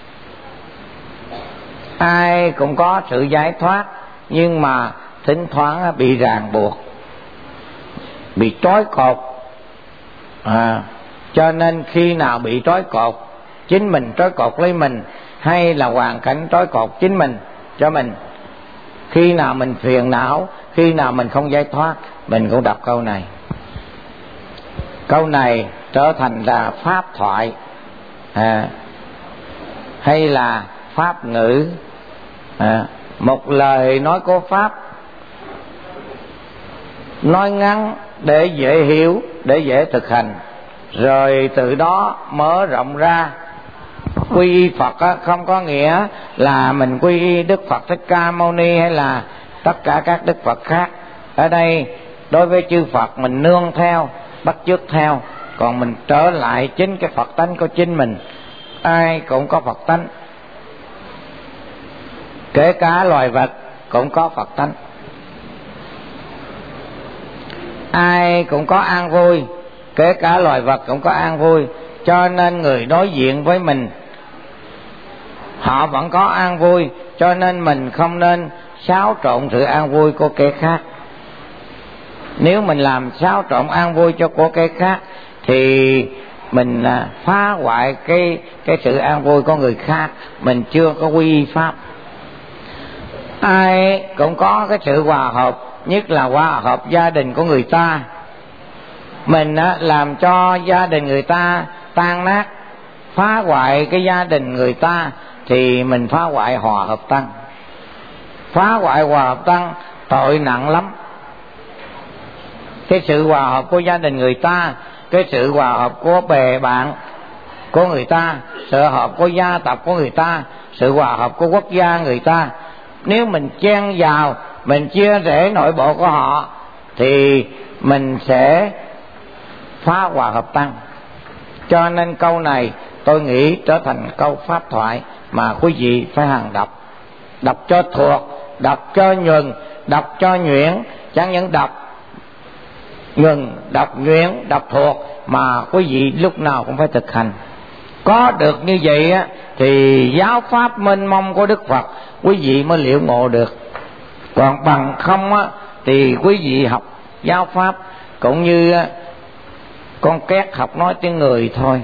Ai cũng có sự giải thoát, nhưng mà thỉnh thoảng bị ràng buộc, bị trói cột. à, Cho nên khi nào bị trói cột, chính mình trói cột lấy mình, hay là hoàn cảnh trói cột chính mình cho mình, khi nào mình phiền não, khi nào mình không giải thoát, mình cũng đọc câu này. Câu này trở thành là pháp thoại, à, hay là pháp ngữ, à, một lời nói của Pháp, nói ngắn để dễ hiểu, để dễ thực hành, rồi từ đó mở rộng ra. Quy y Phật á, không có nghĩa là mình quy y Đức Phật Thích Ca Mâu Ni hay là tất cả các Đức Phật khác. Ở đây đối với chư Phật mình nương theo, bắt chước theo, còn mình trở lại chính cái Phật tánh của chính mình. Ai cũng có Phật tánh, kể cả loài vật cũng có Phật tánh. Ai cũng có an vui, kể cả loài vật cũng có an vui. Cho nên người đối diện với mình họ vẫn có an vui, cho nên mình không nên xáo trộn sự an vui của kẻ khác. Nếu mình làm xáo trộn an vui cho của kẻ khác thì mình phá hoại cái cái sự an vui của người khác, mình chưa có quy y Pháp. Ai cũng có cái sự hòa hợp, nhất là hòa hợp gia đình của người ta. Mình làm cho gia đình người ta tan nát, phá hoại cái gia đình người ta thì mình phá hoại hòa hợp tăng. Phá hoại hòa hợp tăng tội nặng lắm. Cái sự hòa hợp của gia đình người ta, cái sự hòa hợp của bè bạn của người ta, sự hòa hợp của gia tộc của người ta, sự hòa hợp của quốc gia người ta, nếu mình chen vào, mình chia rẽ nội bộ của họ thì mình sẽ phá hòa hợp tăng. Cho nên câu này tôi nghĩ trở thành câu pháp thoại mà quý vị phải hàng đọc. Đọc cho thuộc, đọc cho nhuần, đọc cho nhuyễn. Chẳng những đọc nhuần, đọc nhuyễn, đọc thuộc, mà quý vị lúc nào cũng phải thực hành. Có được như vậy á, thì giáo pháp mênh mông của Đức Phật quý vị mới liệu ngộ được. Còn bằng không á, thì quý vị học giáo pháp cũng như con két học nói tiếng người thôi.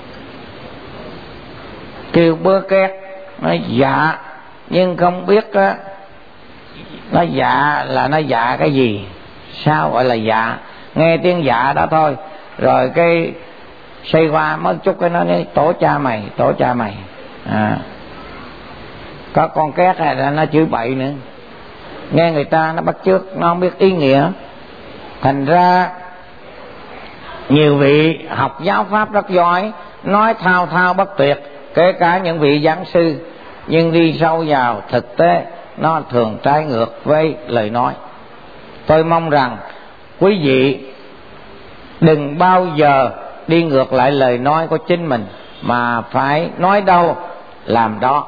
Kêu bơ két nói dạ, nhưng không biết á, nó dạ là nó dạ cái gì, sao gọi là dạ. Nghe tiếng dạ đó thôi, rồi cái xây qua mất chút cái nó nói tổ cha mày, tổ cha mày. à. Có con két này là nó chửi bậy nữa, nghe người ta nó bắt chước, nó không biết ý nghĩa. Thành ra nhiều vị học giáo pháp rất giỏi, nói thao thao bất tuyệt, kể cả những vị giảng sư nhưng đi sâu vào thực tế nó thường trái ngược với lời nói. Tôi mong rằng quý vị đừng bao giờ đi ngược lại lời nói của chính mình, mà phải nói đâu làm đó.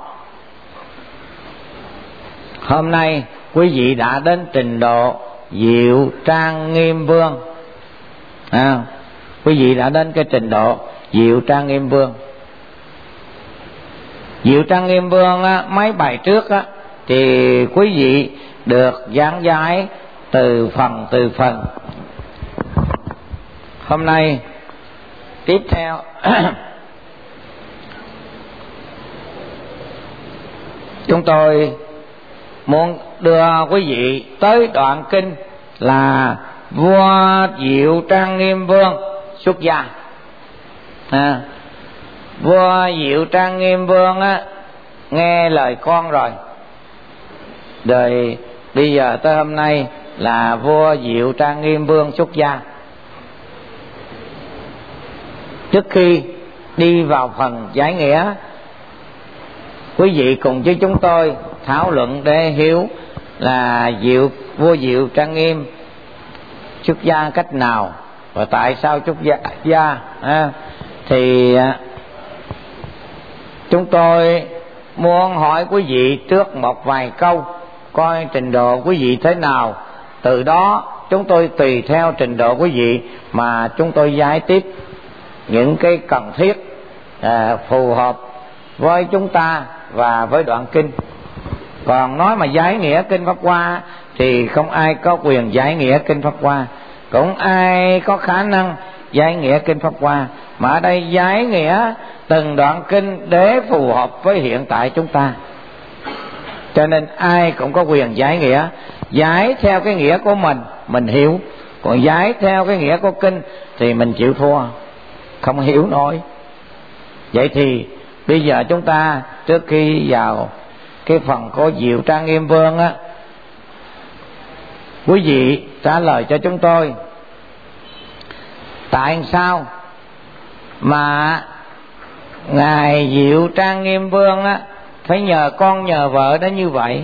Hôm nay quý vị đã đến trình độ Diệu Trang Nghiêm Vương, à, quý vị đã đến cái trình độ Diệu Trang Nghiêm Vương. Diệu Trang Nghiêm Vương á, mấy bài trước á, thì quý vị được giảng giải từ phần từ phần. Hôm nay tiếp theo chúng tôi muốn đưa quý vị tới đoạn kinh là vua Diệu Trang Nghiêm Vương xuất gia. À, vua Diệu Trang Nghiêm Vương á, nghe lời con rồi, rồi bây giờ tới hôm nay là vua Diệu Trang Nghiêm Vương xuất gia. Trước khi đi vào phần giải nghĩa, quý vị cùng với chúng tôi thảo luận để hiểu là Diệu vua Diệu Trang Nghiêm xuất gia cách nào và tại sao xuất gia, gia à, thì chúng tôi muốn hỏi quý vị trước một vài câu, coi trình độ quý vị thế nào, từ đó chúng tôi tùy theo trình độ quý vị mà chúng tôi giải tiếp những cái cần thiết à, phù hợp với chúng ta và với đoạn kinh. Còn nói mà giải nghĩa kinh Pháp Hoa thì không ai có quyền giải nghĩa kinh Pháp Hoa, cũng ai có khả năng giải nghĩa kinh Pháp Hoa, mà ở đây giải nghĩa từng đoạn kinh để phù hợp với hiện tại chúng ta. Cho nên ai cũng có quyền giải nghĩa, giải theo cái nghĩa của mình, mình hiểu. Còn giải theo cái nghĩa của kinh thì mình chịu thua, không hiểu nổi. Vậy thì bây giờ chúng ta trước khi vào cái phần của Diệu Trang Nghiêm Vương á, quý vị trả lời cho chúng tôi tại sao mà ngài Diệu Trang Nghiêm Vương á phải nhờ con nhờ vợ đó như vậy.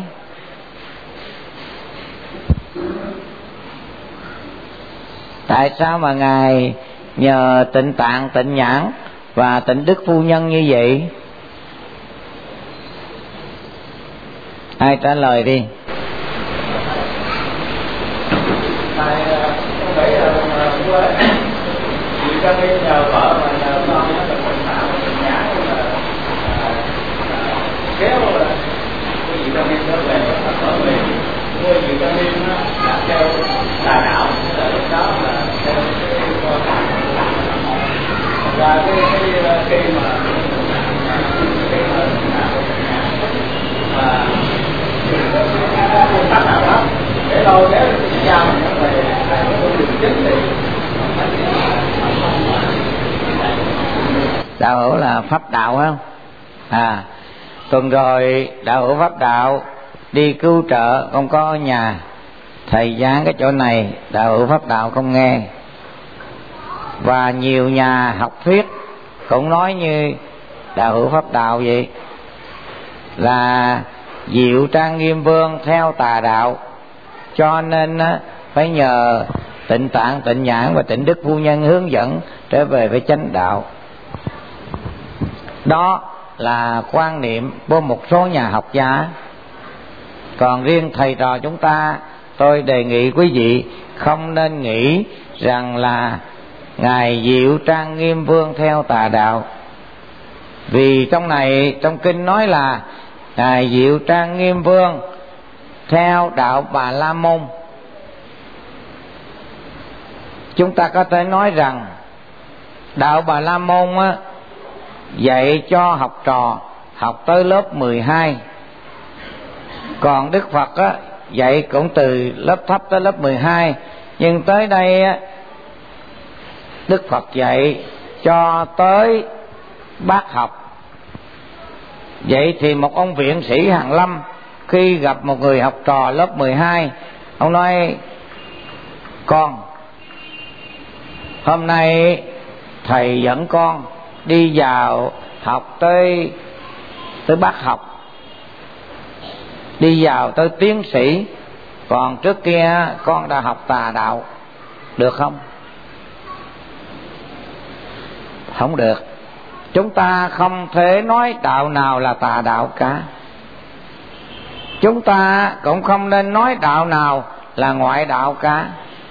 Tại sao mà ngài nhờ Tịnh Tạng, Tịnh Nhãn và Tịnh Đức Phu Nhân như vậy? Ai trả lời đi. Thầy không nghĩ là Diệu Trang Nghiêm nhờ vợ mà nhờ con nó là Tịnh Tạng, Tịnh Nhãn là kéo là cái Diệu Trang Nghiêm nó về ở về mua Diệu Trang Nghiêm nó là theo tà đạo, là lúc đó là theo cái và cái cái khi mà cái mà và tác nào đó để lôi kéo cái giao về cái đường chính thì đạo hữu là pháp đạo không? À, tuần rồi đạo hữu pháp đạo đi cứu trợ không có ở nhà, thầy giảng cái chỗ này đạo hữu pháp đạo không nghe. Và nhiều nhà học thuyết cũng nói như đạo hữu pháp đạo vậy, là Diệu Trang Nghiêm Vương theo tà đạo, cho nên phải nhờ Tịnh Tạng, Tịnh Nhãn và Tịnh Đức Phu Nhân hướng dẫn trở về với chánh đạo. Đó là quan niệm của một số nhà học giả. Còn riêng thầy trò chúng ta, tôi đề nghị quý vị không nên nghĩ rằng là ngài Diệu Trang Nghiêm Vương theo tà đạo. Vì trong này, trong kinh nói là ngài Diệu Trang Nghiêm Vương theo đạo Bà La Môn. Chúng ta có thể nói rằng đạo Bà La Môn á, dạy cho học trò học tới lớp mười hai. Còn Đức Phật á, dạy cũng từ lớp thấp tới lớp mười hai. Nhưng tới đây á, Đức Phật dạy cho tới bác học. Vậy thì một ông viện sĩ Hàn Lâm khi gặp một người học trò lớp mười hai, ông nói: con, hôm nay thầy dẫn con đi vào học tới tới bác học, đi vào tới tiến sĩ, còn trước kia con đã học tà đạo, được không? Không được. Chúng ta không thể nói đạo nào là tà đạo cả. Chúng ta cũng không nên nói đạo nào là ngoại đạo cả.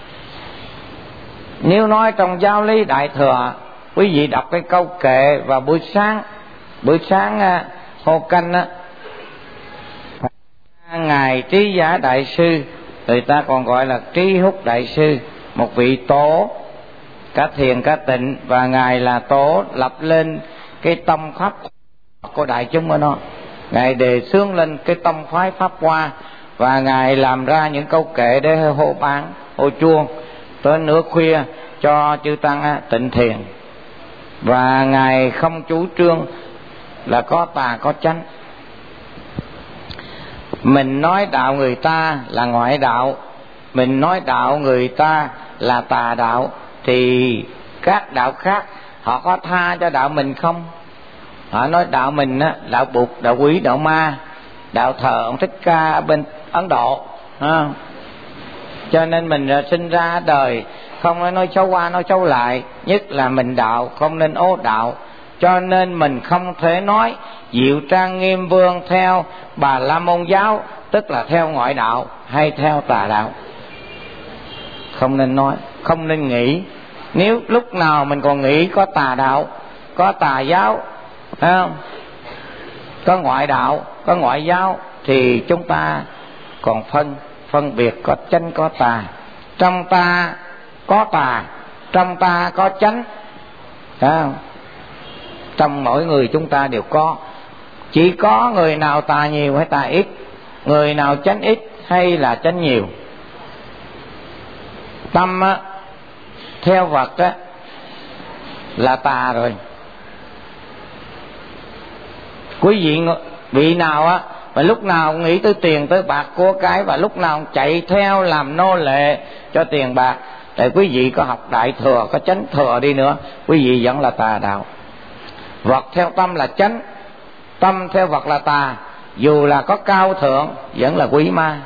Nếu nói trong giáo lý Đại Thừa, quý vị đọc cái câu kệ vào buổi sáng, buổi sáng hô canh á, ngài Trí Giả Đại Sư, người ta còn gọi là Trí Húc Đại Sư, một vị tổ cả thiền cả tịnh, và ngài là tổ lập lên cái tông pháp của đại chúng ở nó. Ngài đề xướng lên cái tông phái Pháp Hoa, và ngài làm ra những câu kệ để hô bán, hô chuông tới nửa khuya cho chư tăng tịnh thiền. Và ngài không chủ trương là có tà có chánh. Mình nói đạo người ta là ngoại đạo, mình nói đạo người ta là tà đạo, thì các đạo khác họ có tha cho đạo mình không? Họ nói đạo mình á, đạo Bụt, đạo Quý, đạo Ma, đạo thờ ông Thích Ca ở bên Ấn Độ, à. Cho nên mình sinh ra đời không nói xấu qua nói xấu lại, nhất là mình đạo không nên ố đạo. Cho nên mình không thể nói Diệu Trang Nghiêm Vương theo Bà La Môn giáo, tức là theo ngoại đạo hay theo tà đạo. Không nên nói, không nên nghĩ. Nếu lúc nào mình còn nghĩ có tà đạo, có tà giáo, phải không? Có ngoại đạo, có ngoại giáo, thì chúng ta còn phân phân biệt có chánh có tà. Trong ta có tà, trong ta có chánh, phải không? Trong mỗi người chúng ta đều có. Chỉ có người nào tà nhiều hay tà ít, người nào chánh ít hay là chánh nhiều. Tâm á, theo vật á, là tà rồi. Quý vị vị nào á mà lúc nào cũng nghĩ tới tiền tới bạc của cái, và lúc nào cũng chạy theo làm nô lệ cho tiền bạc, tại quý vị có học Đại Thừa, có chánh thừa đi nữa, quý vị vẫn là tà đạo. Vật theo tâm là chánh, tâm theo vật là tà. Dù là có cao thượng vẫn là quý ma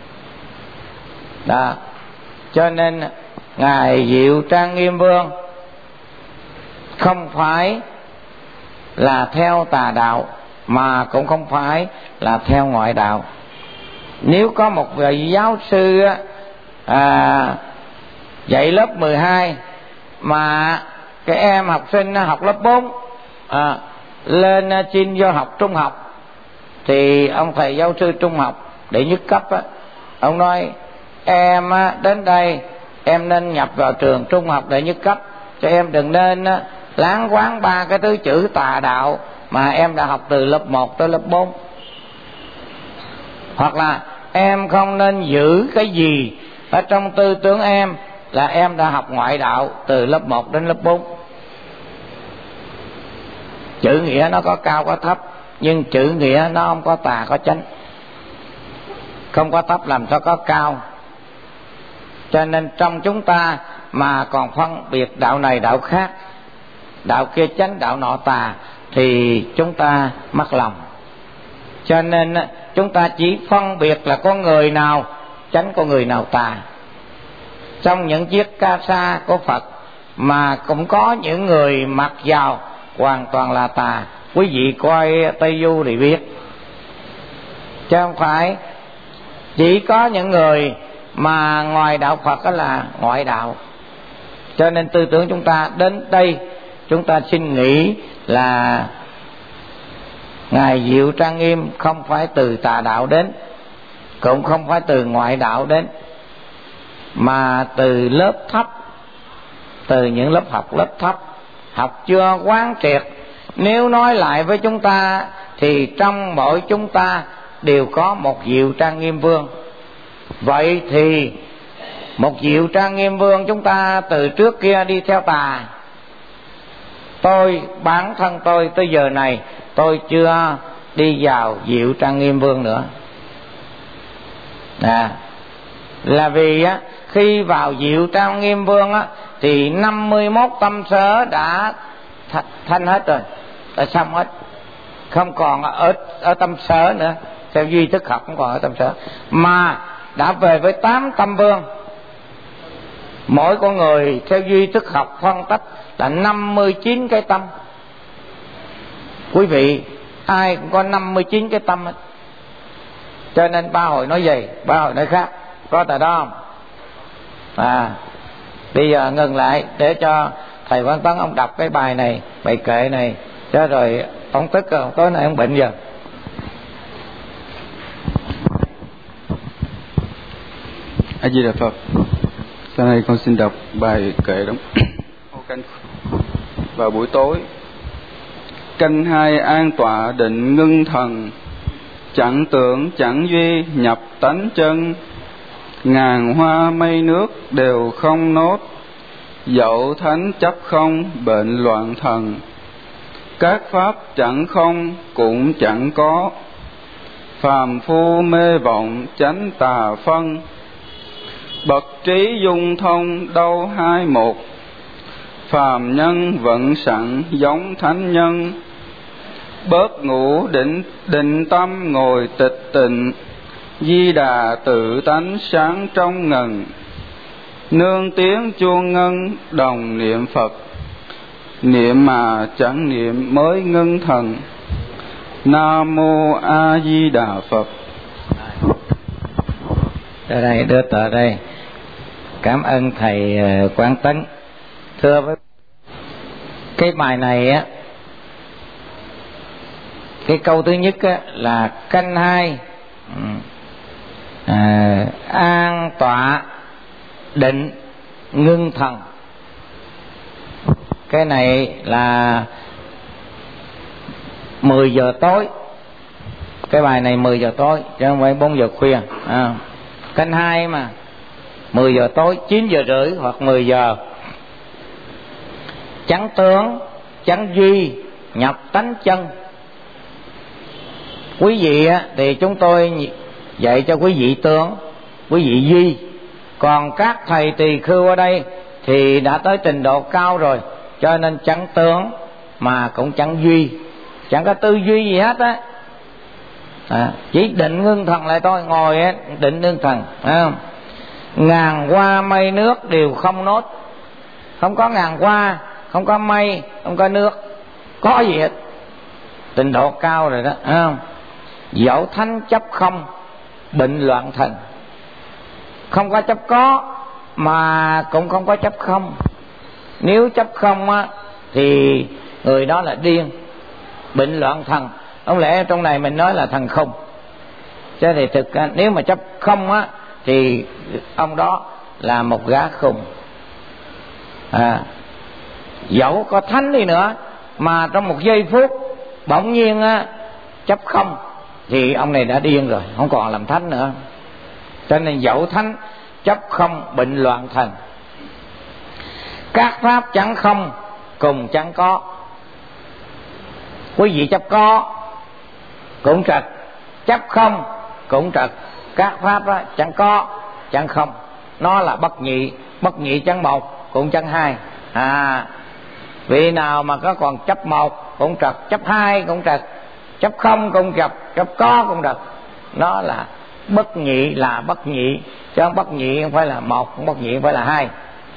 đó. Cho nên ngài Diệu Trang Nghiêm Vương không phải là theo tà đạo, mà cũng không phải là theo ngoại đạo. Nếu có một vị giáo sư à, dạy lớp mười hai mà cái em học sinh học lớp bốn à, lên xin vô học trung học, thì ông thầy giáo sư trung học đệ nhất cấp á, ông nói em á, đến đây em nên nhập vào trường trung học đệ nhất cấp, cho em đừng nên á, láng quán ba cái thứ chữ tà đạo mà em đã học từ lớp một tới lớp bốn. Hoặc là em không nên giữ cái gì ở trong tư tưởng em là em đã học ngoại đạo từ lớp một đến lớp bốn. Chữ nghĩa nó có cao có thấp, nhưng chữ nghĩa nó không có tà có chánh. Không có thấp làm sao có cao. Cho nên trong chúng ta mà còn phân biệt đạo này đạo khác, đạo kia chánh đạo nọ tà, thì chúng ta mắc lầm. Cho nên chúng ta chỉ phân biệt là có người nào chánh, có người nào tà. Trong những chiếc ca sa của Phật mà cũng có những người mặc vào hoàn toàn là tà. Quý vị coi Tây Du thì biết, chứ không phải chỉ có những người mà ngoài đạo Phật đó là ngoại đạo. Cho nên tư tưởng chúng ta đến đây, chúng ta xin nghĩ là ngài Diệu Trang Nghiêm không phải từ tà đạo đến, cũng không phải từ ngoại đạo đến, mà từ lớp thấp, từ những lớp học lớp thấp, học chưa quán triệt. Nếu nói lại với chúng ta thì trong mỗi chúng ta đều có một Diệu Trang Nghiêm Vương. Vậy thì một Diệu Trang Nghiêm Vương chúng ta từ trước kia đi theo tà. Tôi, bản thân tôi tới giờ này tôi chưa đi vào Diệu Trang Nghiêm Vương nữa à, là vì á, khi vào Diệu Trang Nghiêm Vương á, thì năm mươi mốt tâm sở đã th- thanh hết rồi, đã xong hết, không còn ở, ở tâm sở nữa. theo duy thức học không còn ở tâm sở, mà đã về với tám tâm vương. Mỗi con người theo duy thức học phân tách là năm mươi chín cái tâm. Quý vị ai cũng có năm mươi chín cái tâm hết. Cho nên ba hội nói gì, ba hội nói khác, có tại đó không? À, bây giờ ngừng lại để cho thầy Quang Tấn ông đọc cái bài này, bài kệ này, cho rồi ông tức rồi, tối nay ông bệnh giờ. A Di Đà Phật. Sau này con xin đọc bài kệ đó. Vào buổi tối, canh hai an tọa định ngưng thần, chẳng tưởng chẳng duy nhập tánh chân, ngàn hoa mây nước đều không nốt, dẫu thánh chấp không bệnh loạn thần, các pháp chẳng không cũng chẳng có, phàm phu mê vọng chánh tà phân, bậc trí dung thông đâu hai một, phàm nhân vận sẵn giống thánh nhân, bớt ngủ định định tâm ngồi tịch tịnh, Di Đà tự tánh sáng trong ngần, nương tiếng chuông ngân đồng niệm Phật, niệm mà chẳng niệm mới ngưng thần. Nam mô A Di Đà Phật. Ở đây đưa tờ đây. Cảm ơn thầy Quang Tấn. Thưa với cái bài này á, cái câu thứ nhất á, là canh hai à, an tọa định ngưng thần. Cái này là mười giờ tối. Cái bài này mười giờ tối chứ không phải bốn giờ khuya à. Canh hai mà mười giờ tối, chín giờ rưỡi hoặc mười giờ. Chánh tướng chánh duy nhập tánh chân. Quý vị á, thì chúng tôi dạy cho quý vị tướng, quý vị duy. Còn các thầy tỳ khưu ở đây thì đã tới trình độ cao rồi, cho nên chẳng tướng mà cũng chẳng duy, chẳng có tư duy gì hết á. À, chỉ định ngưng thần lại thôi, ngồi á, định ngưng thần, phải không? Ngàn hoa mây nước đều không nốt. Không có ngàn hoa, không có mây, không có nước, có gì hết. Trình độ cao rồi đó, phải không? Dẫu thánh chấp không bệnh loạn thần. Không có chấp có mà cũng không có chấp không. Nếu chấp không á thì người đó là điên, bệnh loạn thần. Không lẽ trong này mình nói là thần không? Chứ thì thực nếu mà chấp không á thì ông đó là một gã khùng. À, dẫu có thánh đi nữa mà trong một giây phút bỗng nhiên á chấp không thì ông này đã điên rồi, không còn làm thánh nữa. Cho nên dẫu thánh chấp không bệnh loạn thần. Các pháp chẳng không cùng chẳng có. Quý vị chấp có cũng trật, chấp không cũng trật. Các pháp đó chẳng có chẳng không, nó là bất nhị. Bất nhị chẳng một cũng chẳng hai. À, vị nào mà có còn chấp một cũng trật, chấp hai cũng trật, chấp không cũng trật, chấp có cũng trật. Nó là bất nhị, là bất nhị, chứ không bất nhị không phải là một, không bất nhị không phải là hai.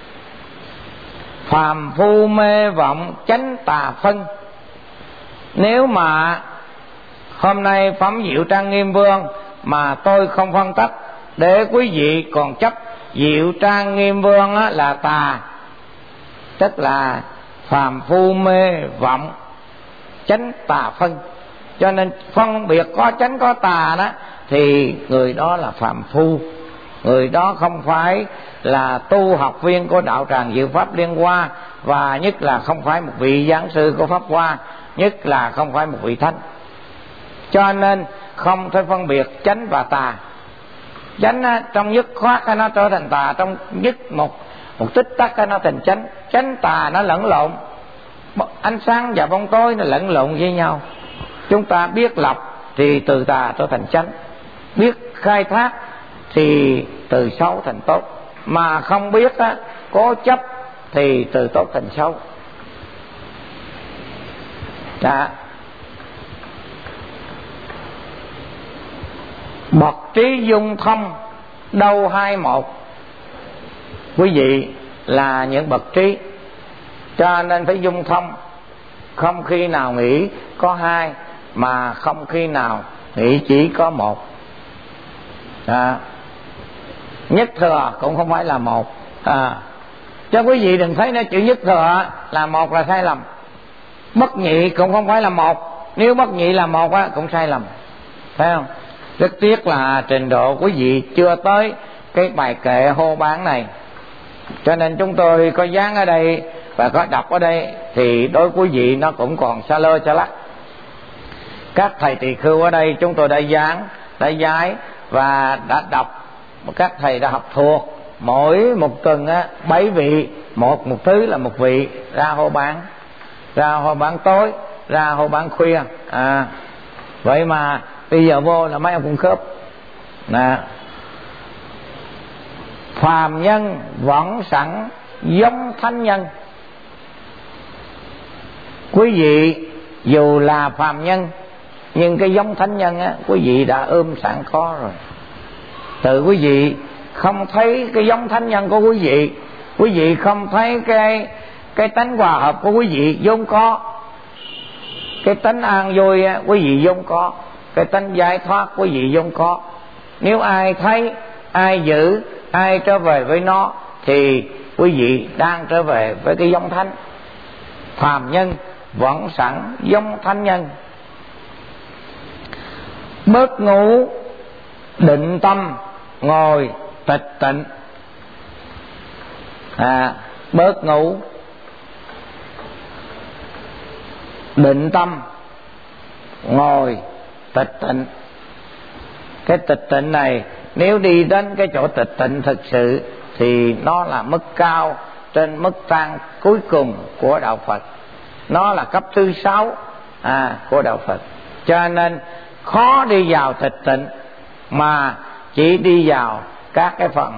Phàm phu mê vọng chánh tà phân. Nếu mà hôm nay phẩm Diệu Trang Nghiêm Vương mà tôi không phân tích để quý vị còn chấp Diệu Trang Nghiêm Vương á, là tà, tức là phàm phu mê vọng chánh tà phân. Cho nên phân biệt có chánh có tà đó thì người đó là phàm phu. Người đó không phải là tu học viên của đạo tràng Diệu Pháp Liên Hoa, và nhất là không phải một vị giảng sư của Pháp Hoa, nhất là không phải một vị thánh. Cho nên không thể phân biệt chánh và tà. Chánh á, trong nhất khoát nó trở thành tà, trong nhất một một tích tắc nó thành chánh. Chánh tà nó lẫn lộn, ánh sáng và bóng tối nó lẫn lộn với nhau. Chúng ta biết lọc thì từ tà trở thành chánh, biết khai thác thì từ xấu thành tốt, mà không biết á, cố chấp thì từ tốt thành xấu. Đó. Bậc trí dung thông đâu hai một. Quý vị là những bậc trí, cho nên phải dung thông, không khi nào nghĩ có hai, mà không khi nào nghĩ chỉ có một. À, nhất thừa cũng không phải là một. À, cho quý vị đừng thấy nó chữ nhất thừa là một là sai lầm. Bất nhị cũng không phải là một, nếu bất nhị là một á cũng sai lầm, phải không? Rất tiếc là trình độ quý vị chưa tới cái bài kệ hô bán này, cho nên chúng tôi có dán ở đây và có đọc ở đây thì đối với quý vị nó cũng còn xa lơ xa lắc. Các thầy tỳ khưu ở đây chúng tôi đã dán, đã giái và đã đọc, các thầy đã học thuộc. Mỗi một tuần á, bảy vị, một một thứ là một vị ra hô bán, ra hô bán tối, ra hô bán khuya. À, vậy mà bây giờ vô là mấy ông cũng khớp. Nè, phàm nhân vẫn sẵn giống thánh nhân. Quý vị dù là phàm nhân nhưng cái giống thánh nhân á, quý vị đã ôm sẵn có rồi. Từ quý vị không thấy cái giống thánh nhân của quý vị, quý vị không thấy cái cái tánh hòa hợp của quý vị vốn có, cái tánh an vui á, quý vị vốn có, cái tánh giải thoát quý vị vốn có. Nếu ai thấy, ai giữ, ai trở về với nó thì quý vị đang trở về với cái giống thánh. Phàm nhân vẫn sẵn giống thánh nhân. Bớt ngủ định tâm ngồi tịch tịnh. À, bớt ngủ định tâm ngồi tịch tịnh. Cái tịch tịnh này nếu đi đến cái chỗ tịch tịnh thực sự thì nó là mức cao trên mức thang cuối cùng của đạo Phật, nó là cấp thứ sáu à, của đạo Phật. Cho nên khó đi vào tịch tịnh, mà chỉ đi vào các cái phần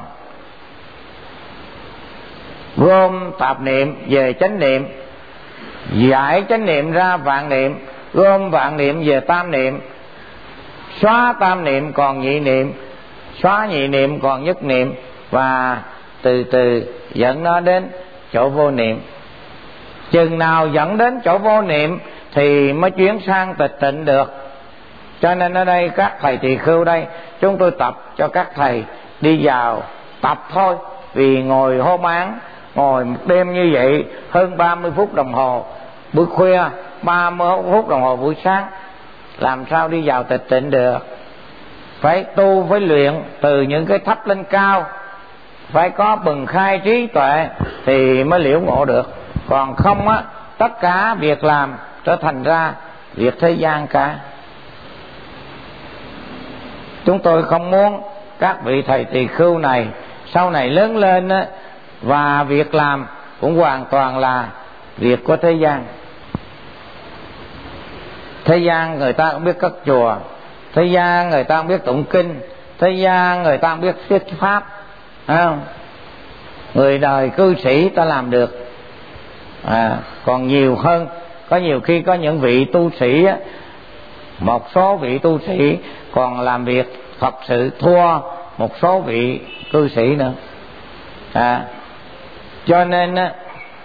gom tạp niệm về chánh niệm, giải chánh niệm ra vạn niệm, gom vạn niệm về tam niệm, xóa tam niệm còn nhị niệm, xóa nhị niệm còn nhất niệm, và từ từ dẫn nó đến chỗ vô niệm. Chừng nào dẫn đến chỗ vô niệm thì mới chuyển sang tịch tịnh được. Cho nên ở đây các thầy tỳ khưu đây, chúng tôi tập cho các thầy đi vào tập thôi. Vì ngồi hô bán, ngồi một đêm như vậy hơn ba mươi phút đồng hồ buổi khuya, ba mươi phút đồng hồ buổi sáng, làm sao đi vào tịch tịnh được? Phải tu, phải luyện từ những cái thấp lên cao, phải có bừng khai trí tuệ thì mới liễu ngộ được. Còn không á, tất cả việc làm trở thành ra việc thế gian cả. Chúng tôi không muốn các vị thầy tỳ khưu này sau này lớn lên á, và việc làm cũng hoàn toàn là việc của thế gian. Thế gian người ta cũng biết cất chùa, thế gian người ta cũng biết tụng kinh, thế gian người ta cũng biết thuyết pháp, phải không? Người đời cư sĩ ta làm được. À, còn nhiều hơn, có nhiều khi có những vị tu sĩ á, một số vị tu sĩ còn làm việc thật sự thua một số vị cư sĩ nữa. À, cho nên á,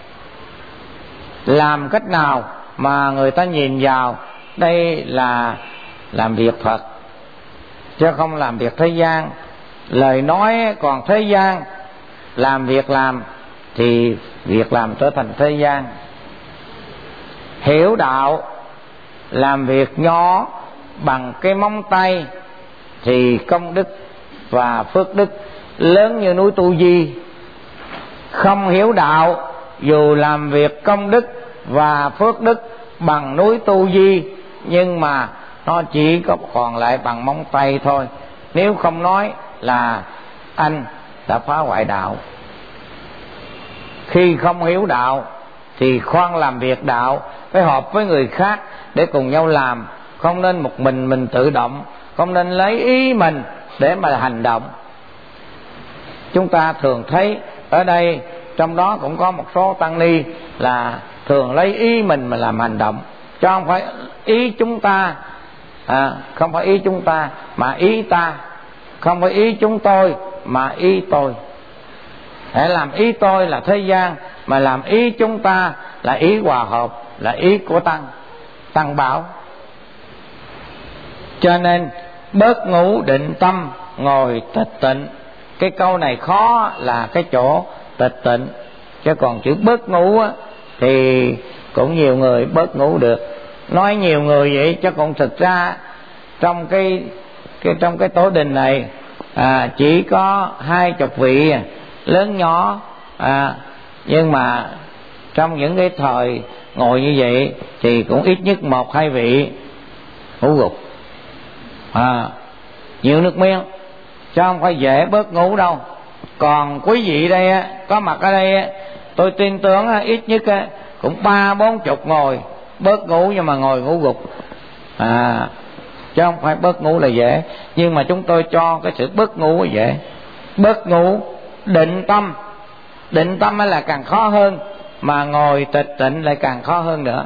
làm cách nào mà người ta nhìn vào đây là làm việc Phật, chứ không làm việc thế gian. Lời nói còn thế gian, làm việc làm thì việc làm trở thành thế gian. Hiểu đạo, làm việc nhỏ bằng cái móng tay thì công đức và phước đức lớn như núi Tu Di. Không hiểu đạo, dù làm việc công đức và phước đức bằng núi Tu Di, nhưng mà nó chỉ có còn lại bằng móng tay thôi. Nếu không nói là anh đã phá hoại đạo. Khi không hiểu đạo thì khoan làm việc đạo, phải hợp với người khác để cùng nhau làm. Không nên một mình mình tự động, không nên lấy ý mình để mà hành động. Chúng ta thường thấy ở đây, trong đó cũng có một số tăng ni là thường lấy ý mình mà làm hành động, chứ không phải ý chúng ta à, không phải ý chúng ta mà ý ta, không phải ý chúng tôi mà ý tôi. Hãy làm ý tôi là thế gian, mà làm ý chúng ta là ý hòa hợp, là ý của Tăng. Tăng bảo cho nên bớt ngủ định tâm, ngồi tịch tịnh. Cái câu này khó là cái chỗ tịch tịnh, chứ còn chữ bớt ngủ á, thì cũng nhiều người bớt ngủ được. Nói nhiều người vậy chứ còn thực ra trong cái, cái trong cái tổ đình này à, chỉ có hai chục vị lớn nhỏ, à, nhưng mà trong những cái thời ngồi như vậy thì cũng ít nhất một hai vị ngủ gục, à, nhiều nước miếng, chứ không phải dễ bớt ngủ đâu. Còn quý vị đây á, có mặt ở đây á, tôi tin tưởng á, ít nhất á, cũng ba bốn chục ngồi bớt ngủ, nhưng mà ngồi ngủ gục, à, chứ không phải bớt ngủ là dễ. Nhưng mà chúng tôi cho cái sự bớt ngủ là dễ. Bớt ngủ định tâm, định tâm là càng khó hơn, mà ngồi tịch tịnh lại càng khó hơn nữa.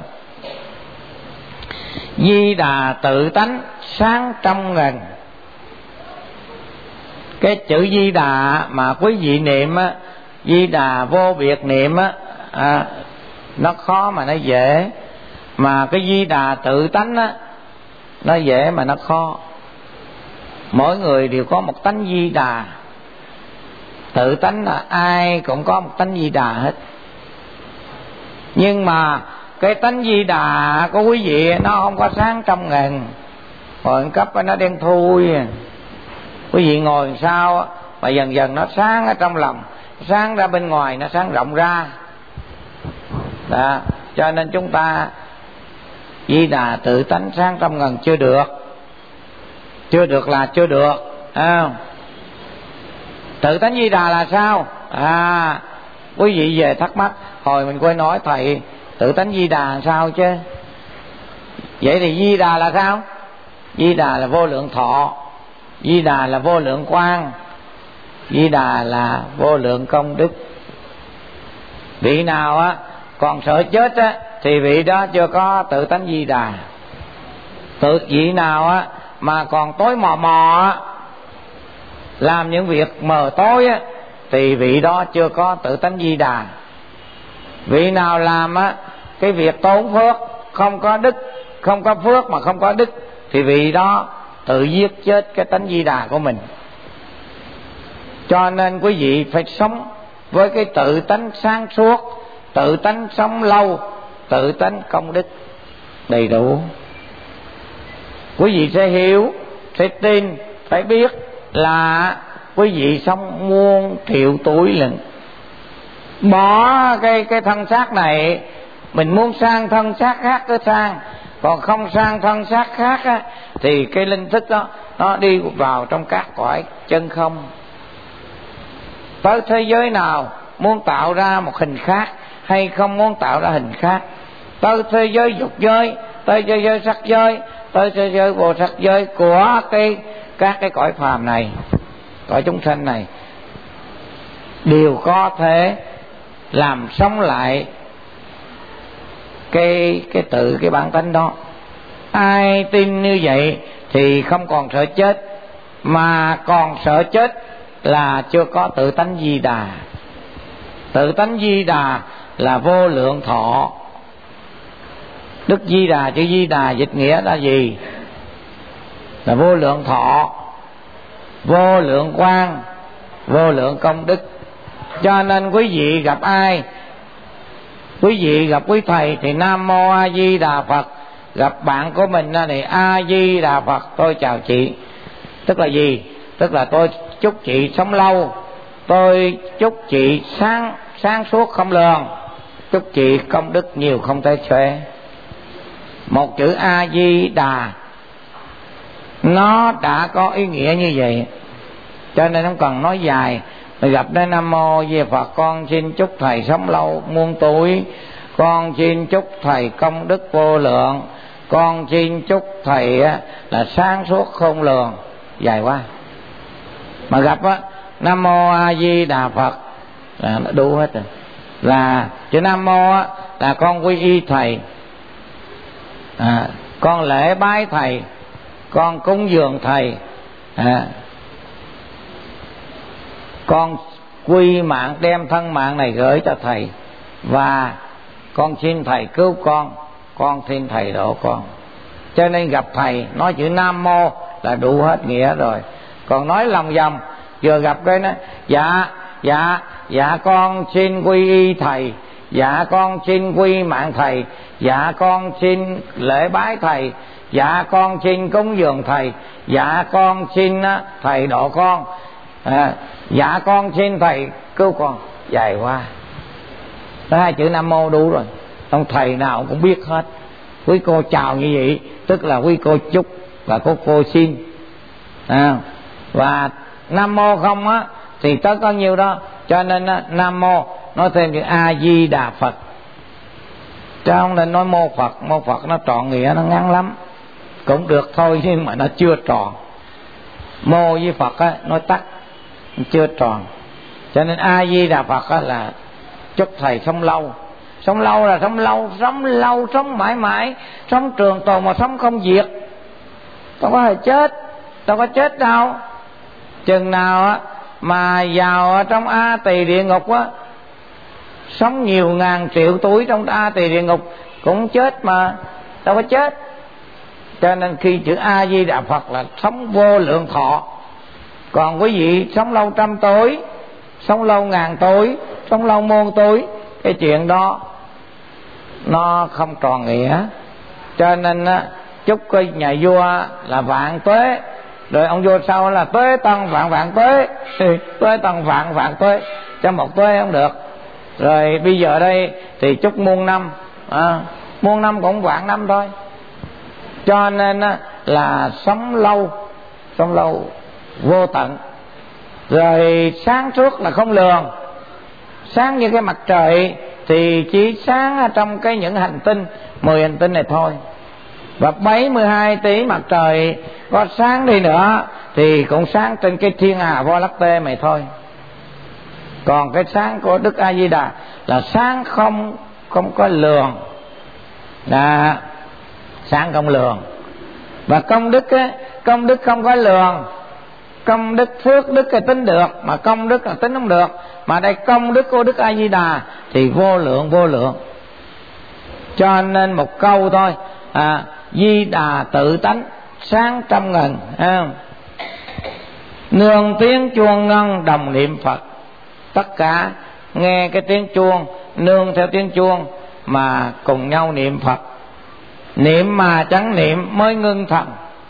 Di Đà tự tánh sáng trong ngần. Cái chữ Di Đà mà quý vị niệm á, Di Đà vô biệt niệm á, à, nó khó mà nó dễ. Mà cái Di Đà tự tánh á, nó dễ mà nó khó. Mỗi người đều có một tánh Di Đà. Tự tánh là ai cũng có một tánh Di Đà hết. Nhưng mà cái tánh Di Đà của quý vị nó không có sáng trong ngần, ngồi cấp nó đen thui. Quý vị ngồi sao mà dần dần nó sáng ở trong lòng, sáng ra bên ngoài, nó sáng rộng ra. Đó. Cho nên chúng ta Di Đà tự tánh sáng trong ngần chưa được. Chưa được là chưa được, à, tự tánh Di Đà là sao? À, quý vị về thắc mắc, hồi mình quay nói thầy tự tánh Di Đà là sao chứ. Vậy thì Di Đà là sao? Di Đà là vô lượng thọ, Di Đà là vô lượng quang, Di Đà là vô lượng công đức. Vị nào á còn sợ chết á thì vị đó chưa có tự tánh Di Đà. Tự vị nào á mà còn tối mò mò á, làm những việc mờ tối á, thì vị đó chưa có tự tánh Di Đà. Vị nào làm á cái việc tốn phước, không có đức, không có phước mà không có đức, thì vị đó tự giết chết cái tánh Di Đà của mình. Cho nên quý vị phải sống với cái tự tánh sáng suốt, tự tánh sống lâu, tự tánh công đức đầy đủ. Quý vị sẽ hiểu, sẽ tin, phải biết là quý vị sống muôn triệu tuổi lần. Bỏ cái cái thân xác này, mình muốn sang thân xác khác cứ sang, còn không sang thân xác khác á, thì cái linh thức đó nó đi vào trong các cõi chân không. Tới thế giới nào muốn tạo ra một hình khác hay không muốn tạo ra hình khác, tới thế giới dục giới, tới thế giới sắc giới, tới thế giới vô sắc giới của cái các cái cõi phàm này, cõi chúng sanh này, đều có thể làm sống lại cái cái tự cái bản tánh đó. Ai tin như vậy thì không còn sợ chết, mà còn sợ chết là chưa có tự tánh Di Đà. Tự tánh Di Đà là vô lượng thọ. Đức Di Đà, chữ Di Đà dịch nghĩa là gì? Là vô lượng thọ, vô lượng quang, vô lượng công đức. Cho nên quý vị gặp ai, quý vị gặp quý thầy thì Nam Mô A Di Đà Phật. Gặp bạn của mình thì A Di Đà Phật, tôi chào chị. Tức là gì? Tức là tôi chúc chị sống lâu, tôi chúc chị sáng sáng suốt không lường, chúc chị công đức nhiều không thể xuể. Một chữ A Di Đà nó đã có ý nghĩa như vậy, cho nên không cần nói dài. Mình gặp đến Nam Mô Di Phật, con xin chúc thầy sống lâu muôn tuổi, con xin chúc thầy công đức vô lượng, con xin chúc thầy là sáng suốt khôn lường. Dài quá. Mà gặp á Nam Mô A Di Đà Phật là nó đủ hết rồi. Là chữ Nam Mô á là con quy y thầy, à, con lễ bái thầy, con cúng dường thầy, à, con quy mạng đem thân mạng này gửi cho thầy, và con xin thầy cứu con, con xin thầy độ con. Cho nên gặp thầy nói chữ Nam Mô là đủ hết nghĩa rồi. Còn nói lòng vòng, vừa gặp cái nó dạ dạ dạ con xin quy y thầy, dạ con xin quy mạng thầy, dạ con xin lễ bái thầy, dạ con xin cúng dường thầy, dạ con xin thầy độ con, à, dạ con xin thầy cứu con. Dài quá, hai chữ Nam Mô đủ rồi. Ông thầy nào cũng biết hết. Quý cô chào như vậy tức là quý cô chúc và cô cô xin, à, và Nam Mô không á thì tất có nhiêu đó. Cho nên á, Nam Mô nói thêm chữ A Di Đà Phật, chứ không nên nói Mô Phật. Mô Phật nó trọn nghĩa nó ngắn lắm, cũng được thôi nhưng mà nó chưa tròn. Mô với Phật á nói tắt chưa tròn. Cho nên A Di Đà Phật á là chúc thầy sống lâu. Sống lâu là sống lâu, sống lâu, sống mãi mãi, sống trường tồn mà sống không diệt. Đâu có thể chết, đâu có chết đâu. Chừng nào á mà vào trong A Tỳ địa ngục á, sống nhiều ngàn triệu tuổi trong A Tỳ địa ngục cũng chết mà, đâu có chết. Cho nên khi chữ A Di Đà Phật là sống vô lượng thọ. Còn quý vị sống lâu trăm tuổi, sống lâu ngàn tuổi, sống lâu muôn tuổi, cái chuyện đó nó không tròn nghĩa. Cho nên á, chúc cái nhà vua là vạn tuế, rồi ông vua sau là tuế tân vạn vạn tuế, tuế tân vạn vạn tuế, cho một tuế không được. Rồi bây giờ đây thì chúc muôn năm, à, muôn năm cũng vạn năm thôi. Cho nên á, là sống lâu, sống lâu vô tận. Rồi sáng suốt là không lường. Sáng như cái mặt trời thì chỉ sáng trong cái những hành tinh, mười hành tinh này thôi. Và bảy mươi hai tỷ mặt trời có sáng đi nữa thì cũng sáng trên cái thiên hà Vo Lắc Tê này thôi. Còn cái sáng của Đức A Di Đà là sáng không không có lường, là sáng không lường. Và công đức á, công đức không có lường. Công đức phước đức thì tính được, mà công đức là tính không được. Mà đây công đức của Đức A Di Đà thì vô lượng vô lượng. Cho nên một câu thôi, à, Di Đà tự tánh sáng trăm ngần, à, nương tiếng chuông ngân đồng niệm Phật. Tất cả nghe cái tiếng chuông, nương theo tiếng chuông mà cùng nhau niệm Phật. Niệm mà chẳng niệm mới ngưng thần,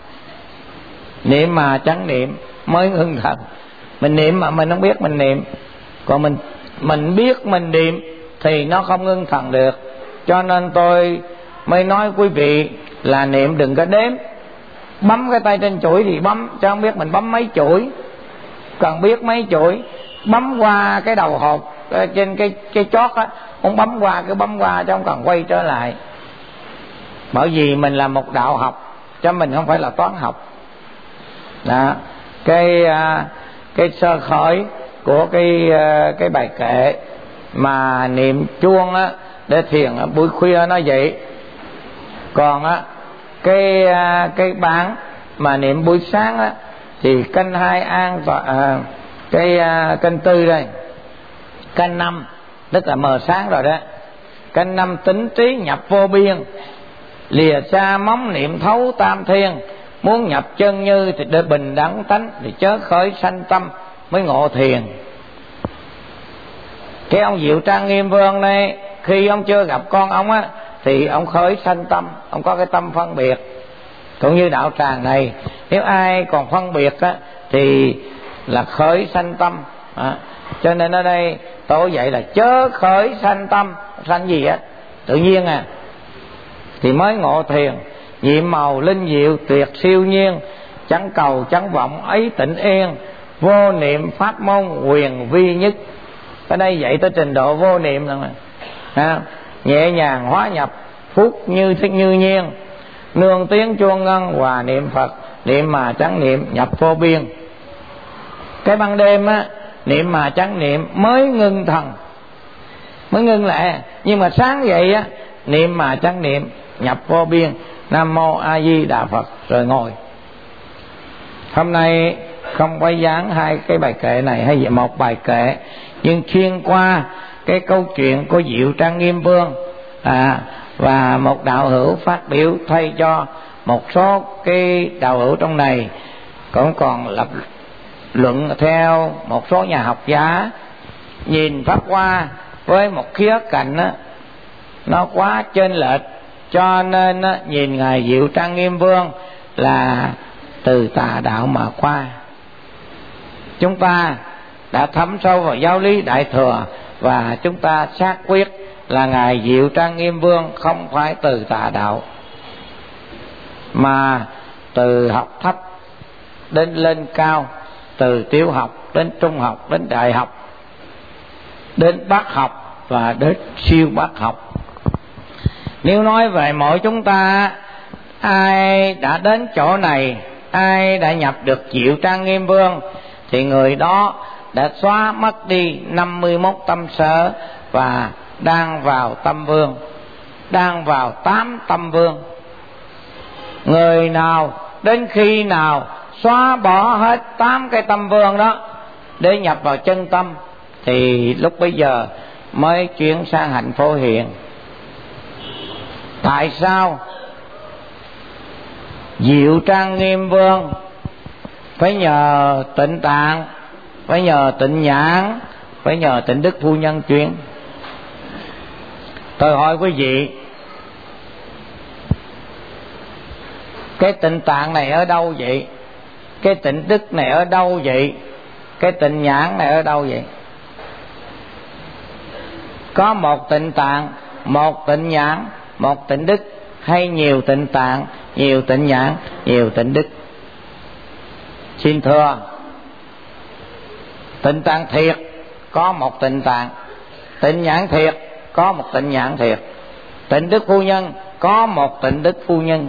niệm mà chẳng niệm mới ngưng thần. Mình niệm mà mình không biết mình niệm, còn mình mình biết mình niệm thì nó không ngưng thần được. Cho nên tôi mới nói quý vị là niệm đừng có đếm. Bấm cái tay trên chuỗi thì bấm, chứ không biết mình bấm mấy chuỗi. Cần biết mấy chuỗi, bấm qua cái đầu hộp trên cái cái chót á, không bấm qua cứ bấm qua chứ không cần quay trở lại. Bởi vì mình là một đạo học, chứ mình không phải là toán học. Đó, cái cái sơ khởi của cái cái bài kệ mà niệm chuông á để thiền á, buổi khuya nó vậy. Còn á cái cái bản mà niệm buổi sáng á thì canh hai an tọa, à, cái à, canh tư đây, canh năm tức là mờ sáng rồi đó. Canh năm tính trí nhập vô biên, lìa xa móng niệm thấu tam thiên. Muốn nhập chân như thì để bình đẳng tánh, thì chớ khởi sanh tâm mới ngộ thiền. Cái ông Diệu Trang Nghiêm Vương này, khi ông chưa gặp con ông á thì ông khởi sanh tâm, ông có cái tâm phân biệt. Cũng như đạo tràng này, nếu ai còn phân biệt á thì là khởi sanh tâm. À, cho nên ở đây tổ dạy là chớ khởi sanh tâm. Sanh gì á? Tự nhiên à, thì mới ngộ thiền. Nhiệm màu linh diệu tuyệt siêu nhiên, chẳng cầu chẳng vọng ấy tịnh yên. Vô niệm pháp môn quyền vi nhất. Ở đây dạy tới trình độ vô niệm rồi, à, nhẹ nhàng hóa nhập, phúc như thích như nhiên. Nương tiếng chuông ngân hòa niệm Phật, niệm mà chẳng niệm nhập vô biên. Cái ban đêm á, niệm mà chẳng niệm mới ngưng thần, mới ngưng lại. Nhưng mà sáng dậy á, niệm mà chẳng niệm nhập vô biên. Nam Mô A Di Đà Phật rồi ngồi. Hôm nay không có dán hai cái bài kệ này hay một bài kệ, nhưng xuyên qua cái câu chuyện của Diệu Trang Nghiêm Vương à, và một đạo hữu phát biểu thay cho một số cái đạo hữu trong này cũng còn lập luận theo một số nhà học giá, nhìn Pháp Hoa với một khía cạnh đó, nó quá chênh lệch, cho nên đó, nhìn ngài Diệu Trang Nghiêm Vương là từ tà đạo mà qua. Chúng ta đã thấm sâu vào giáo lý Đại Thừa và chúng ta xác quyết là ngài Diệu Trang Nghiêm Vương không phải từ tà đạo, mà từ học thấp đến lên cao, từ tiểu học đến trung học đến đại học, đến bác học và đến siêu bác học. Nếu nói về mỗi chúng ta, ai đã đến chỗ này, ai đã nhập được Diệu Trang Nghiêm Vương, thì người đó đã xóa mất đi năm mươi mốt tâm sở và đang vào tâm vương, đang vào tám tâm vương. Người nào đến khi nào xóa bỏ hết tám cái tâm vương đó để nhập vào chân tâm, thì lúc bấy giờ mới chuyển sang hạnh Phổ Hiền. Tại sao Diệu Trang Nghiêm Vương phải nhờ Tịnh Tạng, phải nhờ Tịnh Nhãn, phải nhờ Tịnh Đức Phu Nhân chuyển? Tôi hỏi quý vị, cái Tịnh Tạng này ở đâu vậy? Cái Tịnh Đức này ở đâu vậy? Cái Tịnh Nhãn này ở đâu vậy? Có một Tịnh Tạng, một Tịnh Nhãn, một Tịnh Đức, hay nhiều Tịnh Tạng, nhiều Tịnh Nhãn, nhiều Tịnh Đức? Xin thưa, Tịnh Tạng thiệt có một Tịnh Tạng, Tịnh Nhãn thiệt có một Tịnh Nhãn thiệt, Tịnh Đức Phu Nhân có một Tịnh Đức Phu Nhân.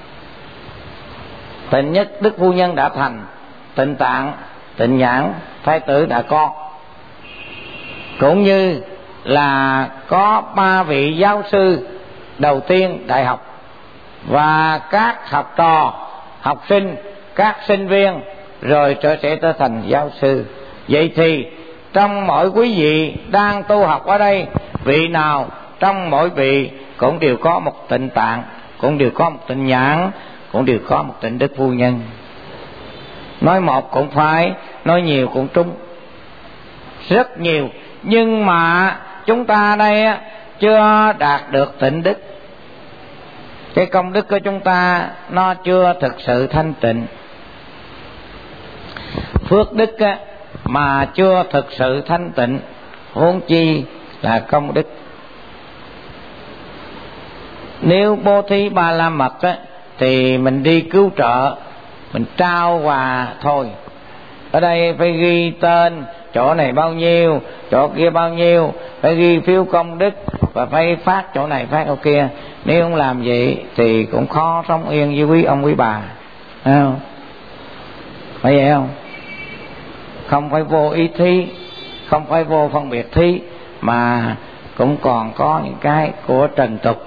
Tịnh Nhất Đức Phu Nhân đã thành, Tịnh Tạng, Tịnh Nhãn Thái tử đã có. Cũng như là có ba vị giáo sư đầu tiên đại học, và các học trò, học sinh, các sinh viên rồi trở sẽ trở thành giáo sư. Vậy thì trong mỗi quý vị đang tu học ở đây, vị nào trong mỗi vị cũng đều có một Tịnh Tạng, cũng đều có một Tịnh Nhãn, cũng đều có một Tịnh Đức Phu Nhân. Nói một cũng phải, nói nhiều cũng trúng, rất nhiều. Nhưng mà chúng ta đây chưa đạt được Tịnh Đức. Cái công đức của chúng ta nó chưa thực sự thanh tịnh. Phước đức mà chưa thực sự thanh tịnh, huống chi là công đức. Nếu bố thí ba la mật á, thì mình đi cứu trợ, mình trao quà thôi. Ở đây phải ghi tên, chỗ này bao nhiêu, chỗ kia bao nhiêu, phải ghi phiếu công đức và phải phát chỗ này phát chỗ kia. Nếu không làm vậy thì cũng khó sống yên với quý ông quý bà, phải không? Phải vậy không? Không phải vô ý thí, không phải vô phân biệt thí, mà cũng còn có những cái của trần tục.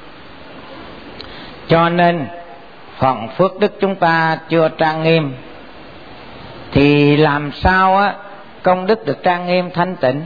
Cho nên phần phước đức chúng ta chưa trang nghiêm, thì làm sao á công đức được trang nghiêm thanh tịnh?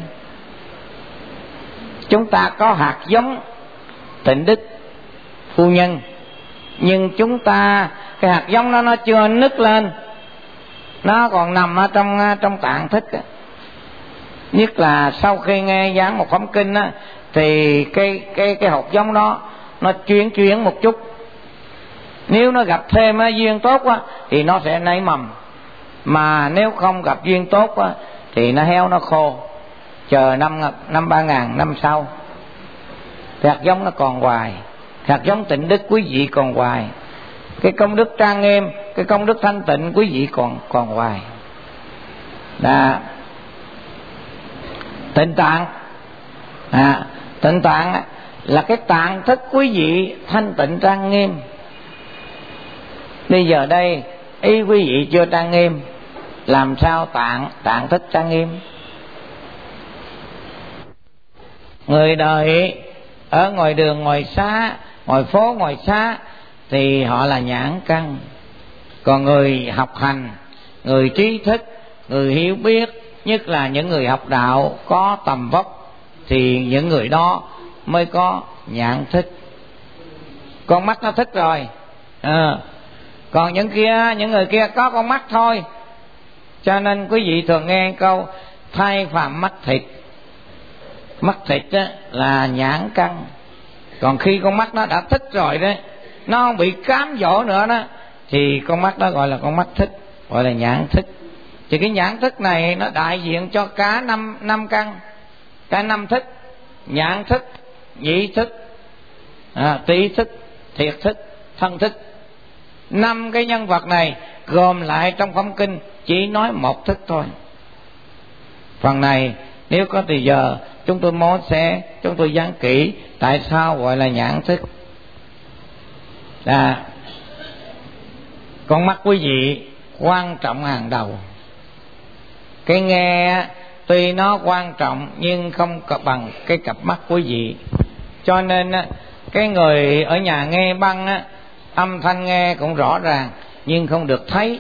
Chúng ta có hạt giống Tịnh Đức Phu Nhân, nhưng chúng ta cái hạt giống đó nó chưa nứt lên, nó còn nằm ở trong trong tạng thức. Nhất là sau khi nghe giảng một phẩm kinh á, thì cái cái cái hạt giống đó nó chuyển chuyển một chút. Nếu nó gặp thêm á, duyên tốt á, thì nó sẽ nảy mầm. Mà nếu không gặp duyên tốt á, thì nó héo, nó khô. Chờ năm năm ba ngàn năm sau, hạt giống nó còn hoài, hạt giống Tịnh Đức quý vị còn hoài, cái công đức trang nghiêm, cái công đức thanh tịnh quý vị còn còn hoài. Đó. Tịnh Tạng, à, Tịnh Tạng là cái tạng thức quý vị thanh tịnh trang nghiêm. Bây giờ đây ý quý vị chưa trang nghiêm, làm sao tạng tạng thức trang nghiêm? Người đời ở ngoài đường, ngoài xá, ngoài phố, ngoài xá thì họ là nhãn căn. Còn người học hành, người trí thức, người hiểu biết, nhất là những người học đạo có tầm vóc, thì những người đó mới có nhãn thức. Con mắt nó thức rồi, à, còn những kia, những người kia có con mắt thôi. Cho nên quý vị thường nghe câu thay phàm mắt thịt. Mắt thịt đó là nhãn căn. Còn khi con mắt nó đã thức rồi đó, nó không bị cám dỗ nữa đó, thì con mắt đó gọi là con mắt thức, gọi là nhãn thức. Thì cái nhãn thức này nó đại diện cho cả năm năm căn, cả năm thức: nhãn thức, nhĩ thức, à, tri thức, thiệt thức, thân thức. Năm cái nhân vật này gồm lại trong phẩm kinh chỉ nói một thức thôi. Phần này nếu có thời giờ chúng tôi muốn sẽ chúng tôi giảng kỹ tại sao gọi là nhãn thức. Là con mắt quý vị quan trọng hàng đầu. Cái nghe tuy nó quan trọng nhưng không bằng cái cặp mắt quý vị. Cho nên cái người ở nhà nghe băng á, âm thanh nghe cũng rõ ràng nhưng không được thấy.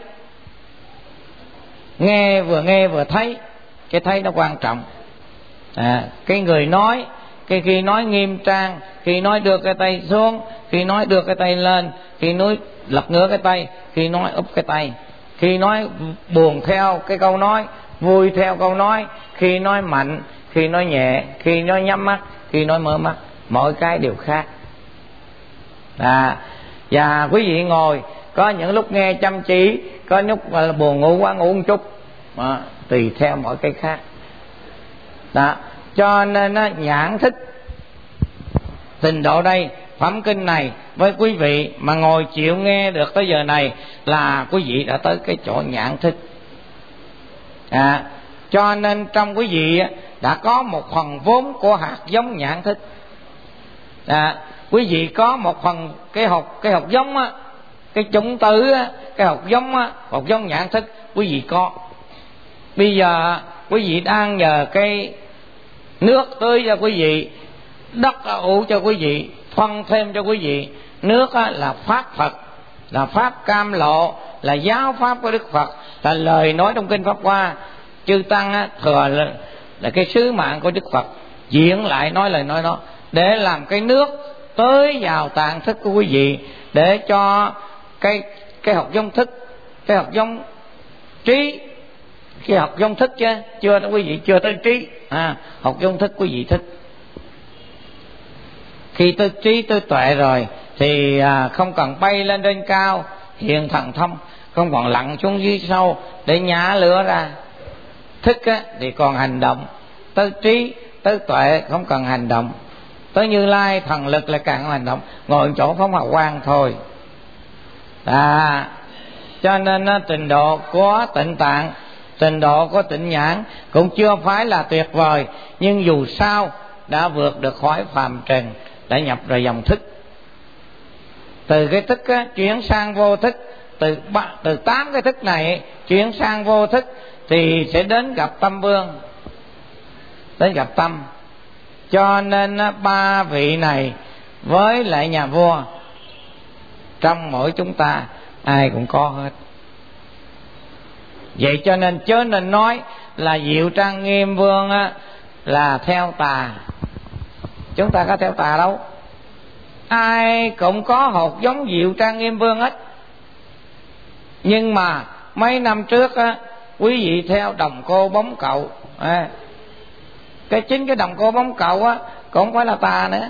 Nghe vừa nghe vừa thấy, cái thấy nó quan trọng. À, cái người nói, cái khi nói nghiêm trang, khi nói đưa cái tay xuống, khi nói đưa cái tay lên, khi nói lật ngửa cái tay, khi nói úp cái tay, khi nói buồn theo cái câu nói, vui theo câu nói, khi nói mạnh, khi nói nhẹ, khi nói nhắm mắt, khi nói mở mắt, mỗi cái đều khác. À, và quý vị ngồi có những lúc nghe chăm chỉ, có lúc là buồn ngủ quá ngủ một chút, à, tùy theo mỗi cái khác. Đó, cho nên á, nhãn thức Trình độ đây, phẩm kinh này với quý vị mà ngồi chịu nghe được tới giờ này là quý vị đã tới cái chỗ nhãn thức. À, cho nên trong quý vị đã có một phần vốn của hạt giống nhãn thức. À, quý vị có một phần cái hột cái hột giống á, cái chủng tử á, cái hột giống á, hột giống nhãn thức quý vị có. Bây giờ quý vị đang nhờ cái nước tưới cho quý vị, đất ủ cho quý vị, phân thêm cho quý vị. Nước á, là pháp Phật, là pháp cam lộ, là giáo pháp của Đức Phật, là lời nói trong kinh Pháp Hoa. Chư Tăng á, thừa là, là cái sứ mạng của Đức Phật diễn lại nói lời nói đó để làm cái nước tới vào tạng thức của quý vị, để cho cái cái hạt giống thức, cái hạt giống trí, cái hạt giống thức chứ chưa quý vị chưa tới trí, à, hạt giống thức quý vị thức. Khi tới trí tới tuệ rồi thì à, không cần bay lên trên cao hiện thần thông, không còn lặn xuống dưới sâu để nhả lửa ra. Thức á, thì còn hành động. Tới trí, tới tuệ không cần hành động. Tới Như Lai thần lực là càng hành động, ngồi chỗ phóng hào quang thôi. À, cho nên á, trình độ của Tịnh Tạng, trình độ của Tịnh Nhãn cũng chưa phải là tuyệt vời, nhưng dù sao đã vượt được khỏi phàm trần, đã nhập vào dòng thức. Từ cái thức á, chuyển sang vô thức, từ từ tám cái thức này chuyển sang vô thức thì sẽ đến gặp Tâm Vương, đến gặp Tâm. Cho nên á, ba vị này với lại nhà vua, trong mỗi chúng ta ai cũng có hết. Vậy cho nên chớ nên nói là Diệu Trang Nghiêm Vương á, là theo tà. Chúng ta có theo tà đâu, ai cũng có hột giống Diệu Trang Nghiêm Vương hết. Nhưng mà mấy năm trước á, quý vị theo đồng cô bóng cậu, à, cái chính cái đồng cô bóng cậu á cũng không phải là tà nữa,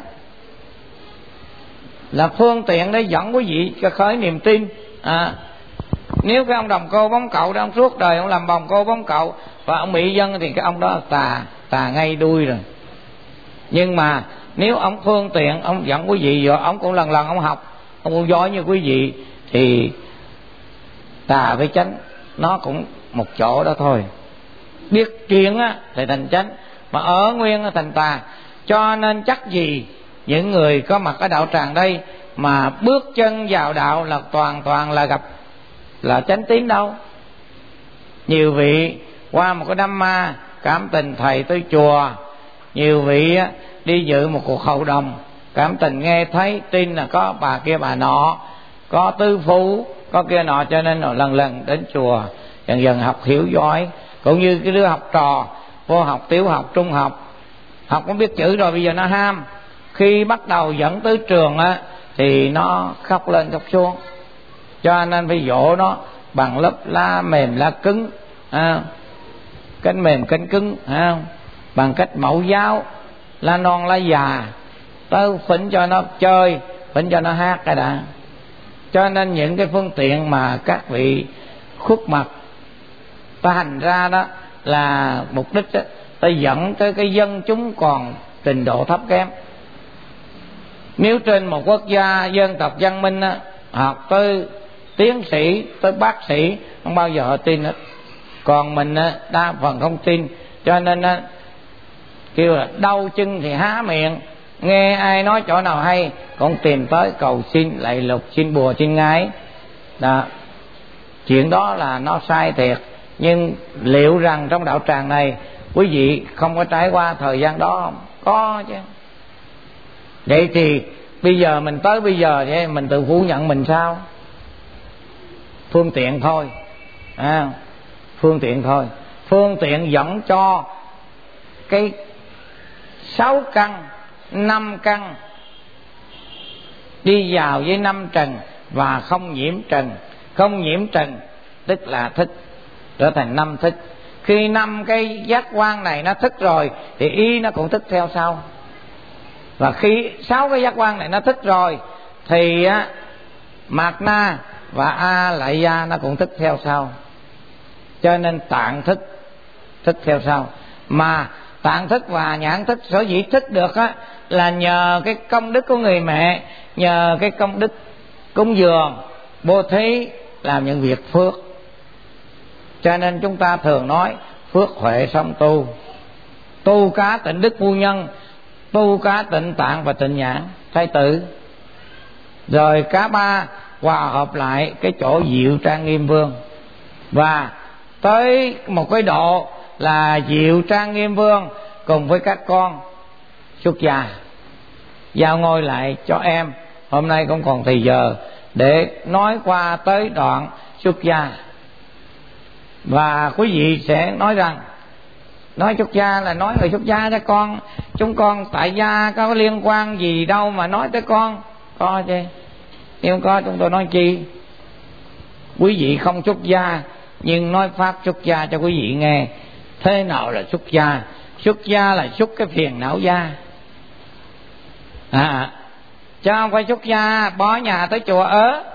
là phương tiện để dẫn quý vị cho khởi niềm tin. À, nếu cái ông đồng cô bóng cậu đó, ông suốt đời ông làm bồng cô bóng cậu và ông bị dân thì cái ông đó là tà, tà ngay đuôi rồi. Nhưng mà nếu ông phương tiện ông dẫn quý vị rồi ông cũng lần lần ông học, ông cũng giỏi như quý vị, thì tà với chánh nó cũng một chỗ đó thôi. Biết chuyện á thì thành chánh, mà ở nguyên thành tà. Cho nên chắc gì những người có mặt ở đạo tràng đây mà bước chân vào đạo là toàn toàn là gặp là chánh tín đâu. Nhiều vị qua một cái đám ma cảm tình thầy tới chùa, nhiều vị đi dự một cuộc hậu đồng cảm tình nghe thấy tin là có bà kia bà nọ, có tư phú, có kia nọ, cho nên lần lần đến chùa dần dần học hiểu giỏi. Cũng như cái đứa học trò vô học tiểu học trung học, học cũng biết chữ rồi, bây giờ nó ham, khi bắt đầu dẫn tới trường á thì nó khóc lên khóc xuống, cho nên phải dỗ nó bằng lớp lá mềm lá cứng, à, cánh mềm cánh cứng, à, bằng cách mẫu giáo, lá non lá già, tới phỉnh cho nó chơi, phỉnh cho nó hát cái đã. Cho nên những cái phương tiện mà các vị khuất mặt ta hành ra đó là mục đích đó, ta dẫn tới cái dân chúng còn trình độ thấp kém. Nếu trên một quốc gia dân tộc văn minh á, học tới tiến sĩ, tới bác sĩ, không bao giờ họ tin hết. Còn mình á, đa phần không tin. Cho nên á, kêu là đau chân thì há miệng, nghe ai nói chỗ nào hay cũng tìm tới cầu xin lạy lục, xin bùa xin ngái đó. Chuyện đó là nó sai thiệt. Nhưng liệu rằng trong đạo tràng này quý vị không có trải qua thời gian đó không? Có chứ. Vậy thì bây giờ mình tới bây giờ vậy mình tự phủ nhận mình sao? Phương tiện thôi, à, phương tiện thôi. Phương tiện dẫn cho cái sáu căn, năm căn đi vào với năm trần và không nhiễm trần. Không nhiễm trần tức là thức, trở thành năm thức. Khi năm cái giác quan này nó thức rồi thì y nó cũng thức theo sau. Và khi sáu cái giác quan này nó thức rồi thì á, mạt na và a lại gia nó cũng thức theo sau. Cho nên tạng thức thức theo sau. Mà tạng thức và nhãn thức sở dĩ thức được á, là nhờ cái công đức của người mẹ, nhờ cái công đức cúng dường, bố thí, làm những việc phước. Cho nên chúng ta thường nói phước huệ song tu, tu cá tịnh đức phu nhân, tu cá tịnh tạng và tịnh nhãn thái tử. Rồi cả ba hòa hợp lại cái chỗ Diệu Trang Nghiêm Vương. Và tới một cái độ là Diệu Trang Nghiêm Vương cùng với các con xuất gia. Giao ngôi lại cho em. Hôm nay cũng còn thì giờ để nói qua tới đoạn xuất gia. Và quý vị sẽ nói rằng nói xuất gia là nói người xuất gia cho con, chúng con tại gia có liên quan gì đâu mà nói tới con. Có chứ, nếu có chúng tôi nói chi. Quý vị không xuất gia nhưng nói pháp xuất gia cho quý vị nghe. Thế nào là xuất gia? Xuất gia là xuất cái phiền não gia, à, chứ không phải xuất gia bỏ nhà tới chùa ở.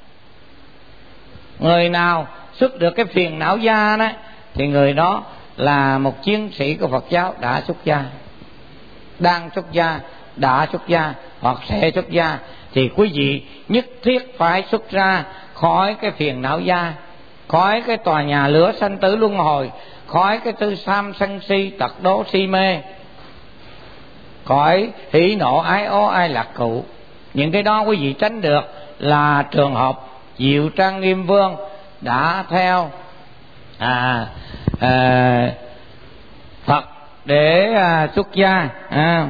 Người nào xuất được cái phiền não gia đó thì người đó là một chiến sĩ của Phật giáo đã xuất gia, đang xuất gia, đã xuất gia hoặc sẽ xuất gia. Thì quý vị nhất thiết phải xuất ra khỏi cái phiền não gia, khỏi cái tòa nhà lửa sanh tử luân hồi, khỏi cái tư sam sân si tật đố si mê, khỏi hỉ nộ ái ố ai lạc cụ. Những cái đó quý vị tránh được là trường hợp Diệu Trang Nghiêm Vương đã theo à, à, Phật để à, xuất gia. à,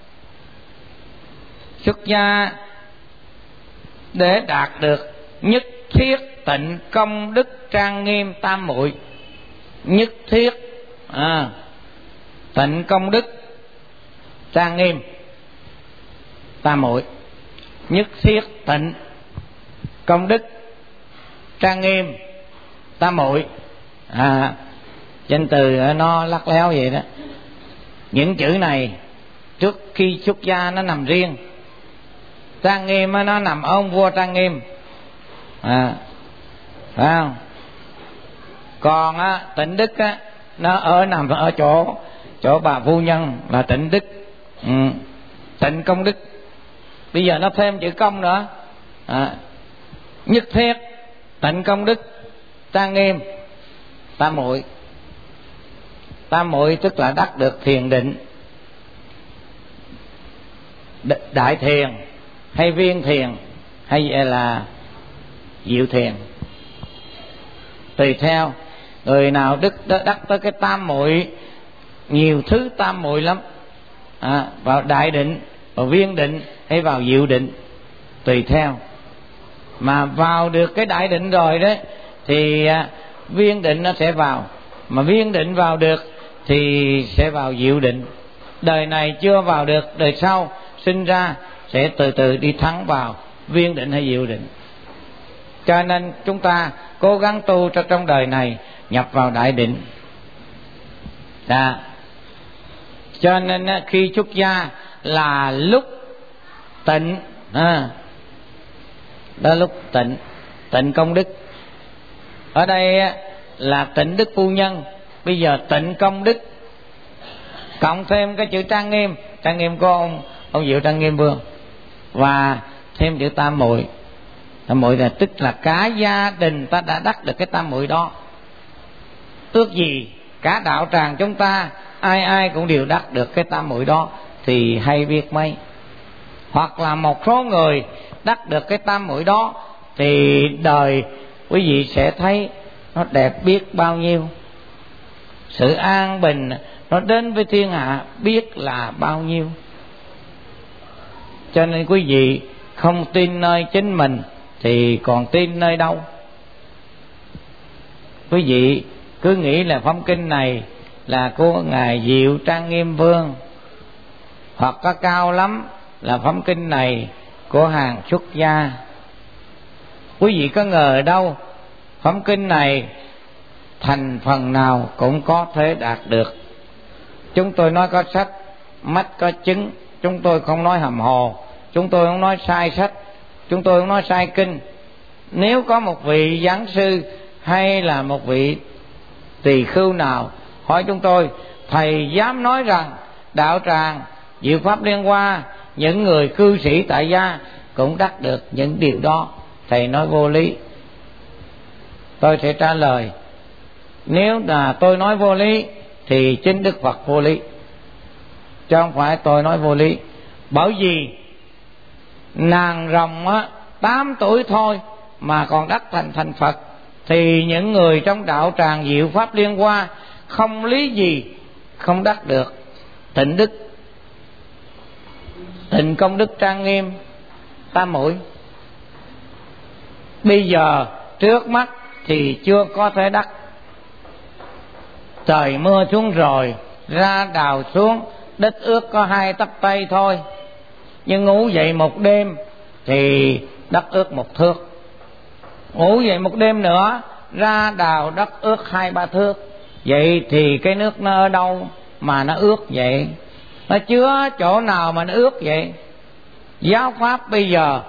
Xuất gia để đạt được nhất thiết tịnh công đức trang nghiêm tam muội. Nhất thiết à, tịnh công đức trang nghiêm tam muội. Nhất thiết tịnh công đức trang nghiêm tam muội. à, Danh từ nó lắc léo vậy đó. Những chữ này trước khi xuất gia nó nằm riêng, trang nghiêm nó nằm ở ông vua Trang Nghiêm, à, phải không? Còn á, tịnh đức á, nó ở nằm ở chỗ chỗ bà phu nhân là tịnh đức, ừ, tịnh công đức. Bây giờ nó thêm chữ công nữa, à, nhất thiết tịnh công đức trang nghiêm tam muội. Tam muội tức là đắc được thiền định, đại thiền hay viên thiền hay là diệu thiền, tùy theo người nào đức đắc tới cái tam muội. Nhiều thứ tam muội lắm, à, vào đại định, vào viên định hay vào diệu định, tùy theo. Mà vào được cái đại định rồi đấy thì à, viên định nó sẽ vào. Mà viên định vào được thì sẽ vào diệu định. Đời này chưa vào được, đời sau sinh ra sẽ từ từ đi thắng vào viên định hay diệu định. Cho nên chúng ta cố gắng tu cho trong đời này nhập vào đại định. Đó. Cho nên khi xuất gia là lúc tịnh, à, đó lúc tịnh, tịnh công đức. Ở đây là tịnh đức phu nhân, bây giờ tịnh công đức, cộng thêm cái chữ trang nghiêm, trang nghiêm của ông ông Diệu Trang Nghiêm Vương, và thêm chữ tam muội. Tam muội là tức là cả gia đình ta đã đắc được cái tam muội đó. Ước gì cả đạo tràng chúng ta ai ai cũng đều đắc được cái tam muội đó thì hay biết mấy. Hoặc là một số người đắc được cái tam muội đó thì đời quý vị sẽ thấy nó đẹp biết bao nhiêu. Sự an bình nó đến với thiên hạ biết là bao nhiêu. Cho nên quý vị không tin nơi chính mình thì còn tin nơi đâu? Quý vị cứ nghĩ là phẩm kinh này là của Ngài Diệu Trang Nghiêm Vương, hoặc có cao lắm là phẩm kinh này của hàng xuất gia. Quý vị có ngờ đâu phẩm kinh này thành phần nào cũng có thể đạt được. Chúng tôi nói có sách, mắt có chứng. Chúng tôi không nói hầm hồ, chúng tôi không nói sai sách, chúng tôi không nói sai kinh. Nếu có một vị giảng sư hay là một vị tỳ khưu nào hỏi chúng tôi, thầy dám nói rằng đạo tràng Diệu Pháp Liên Hoa, những người cư sĩ tại gia cũng đắc được những điều đó, thầy nói vô lý. Tôi sẽ trả lời, nếu là tôi nói vô lý thì chính Đức Phật vô lý, chứ không phải tôi nói vô lý. Bởi vì nàng rồng á, tám tuổi thôi mà còn đắc thành thành Phật, thì những người trong đạo tràng Diệu Pháp Liên Hoa không lý gì không đắc được tịnh đức, tịnh công đức trang nghiêm tam muội. Bây giờ trước mắt thì chưa có thể đắc. Trời mưa xuống rồi, ra đào xuống, đất ướt có hai tấc tay thôi, nhưng ngủ dậy một đêm thì đất ướt một thước. Ngủ dậy một đêm nữa, ra đào đất ướt hai ba thước. Vậy thì cái nước nó ở đâu mà nó ướt vậy? Nó chứa chỗ nào mà nó ướt vậy? Giáo pháp bây giờ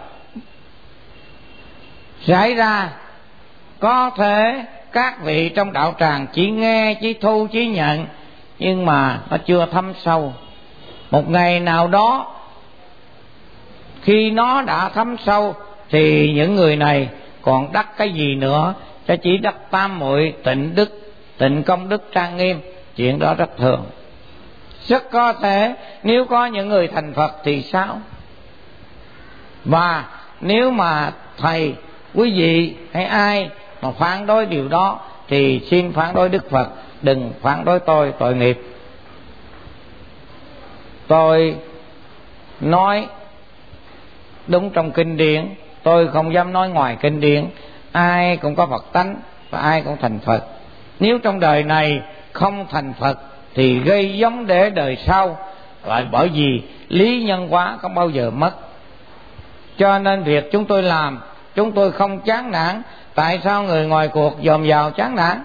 xảy ra, có thể các vị trong đạo tràng chỉ nghe, chỉ thu, chỉ nhận, nhưng mà nó chưa thấm sâu. Một ngày nào đó khi nó đã thấm sâu thì những người này còn đắc cái gì nữa, cho chỉ đắc tam muội tịnh đức, tịnh công đức trang nghiêm. Chuyện đó rất thường. Rất có thể nếu có những người thành Phật thì sao? Và nếu mà thầy, quý vị hay ai mà phản đối điều đó thì xin phản đối Đức Phật, đừng phản đối tôi, tội nghiệp. Tôi nói đúng trong kinh điển, tôi không dám nói ngoài kinh điển. Ai cũng có Phật tánh và ai cũng thành Phật. Nếu trong đời này không thành Phật thì gây vấn đề đời sau, và bởi vì lý nhân hóa không bao giờ mất. Cho nên việc chúng tôi làm, chúng tôi không chán nản. Tại sao người ngoài cuộc dòm vào chán nản?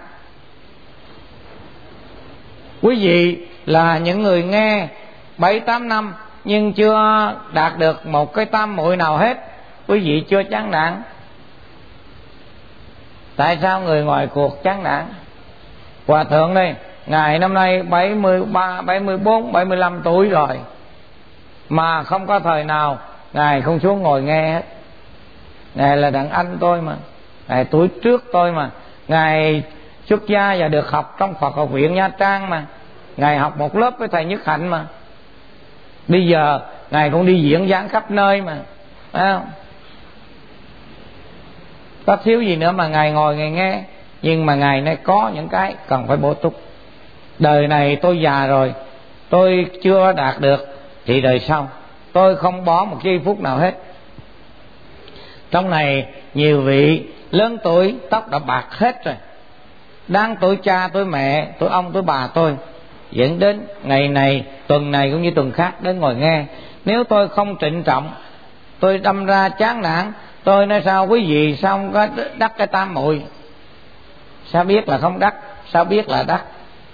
Quý vị là những người nghe bảy tám năm nhưng chưa đạt được một cái tam muội nào hết, quý vị chưa chán nản. Tại sao người ngoài cuộc chán nản? Hòa thượng đây, ngài năm nay bảy mươi ba, bảy mươi bốn, bảy mươi lăm tuổi rồi, mà không có thời nào ngài không xuống ngồi nghe hết. Ngài là đàn anh tôi mà, ngài tuổi trước tôi mà, ngài xuất gia và được học trong Phật học viện Nha Trang mà, ngài học một lớp với thầy Nhất Hạnh mà. Bây giờ ngài cũng đi diễn giảng khắp nơi mà, phải không? Có thiếu gì nữa mà ngài ngồi ngài nghe. Nhưng mà ngài này có những cái cần phải bổ túc. Đời này tôi già rồi, tôi chưa đạt được thì đời sau tôi không bỏ một giây phút nào hết. Trong này nhiều vị lớn tuổi tóc đã bạc hết rồi, đang tuổi cha tuổi mẹ tuổi ông tuổi bà tôi, dẫn đến ngày này tuần này cũng như tuần khác đến ngồi nghe. Nếu tôi không trịnh trọng, tôi đâm ra chán nản, tôi nói sao quý vị sao không có đắc cái tam muội, sao biết là không đắc, sao biết là đắc.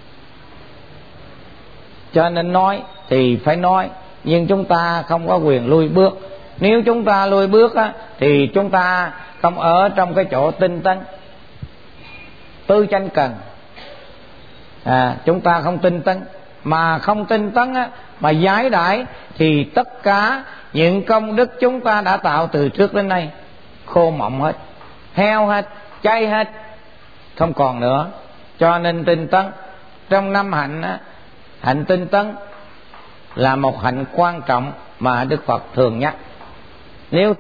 Cho nên nói thì phải nói, nhưng chúng ta không có quyền lui bước. Nếu chúng ta lui bước á, thì chúng ta không ở trong cái chỗ tinh tấn tư chánh cần. à, Chúng ta không tinh tấn, mà không tinh tấn á, mà giải đãi thì tất cả những công đức chúng ta đã tạo từ trước đến nay khô mọng hết, heo hết, cháy hết, không còn nữa. Cho nên tinh tấn trong năm hạnh á, hạnh tinh tấn là một hạnh quan trọng mà Đức Phật thường nhắc. Nếu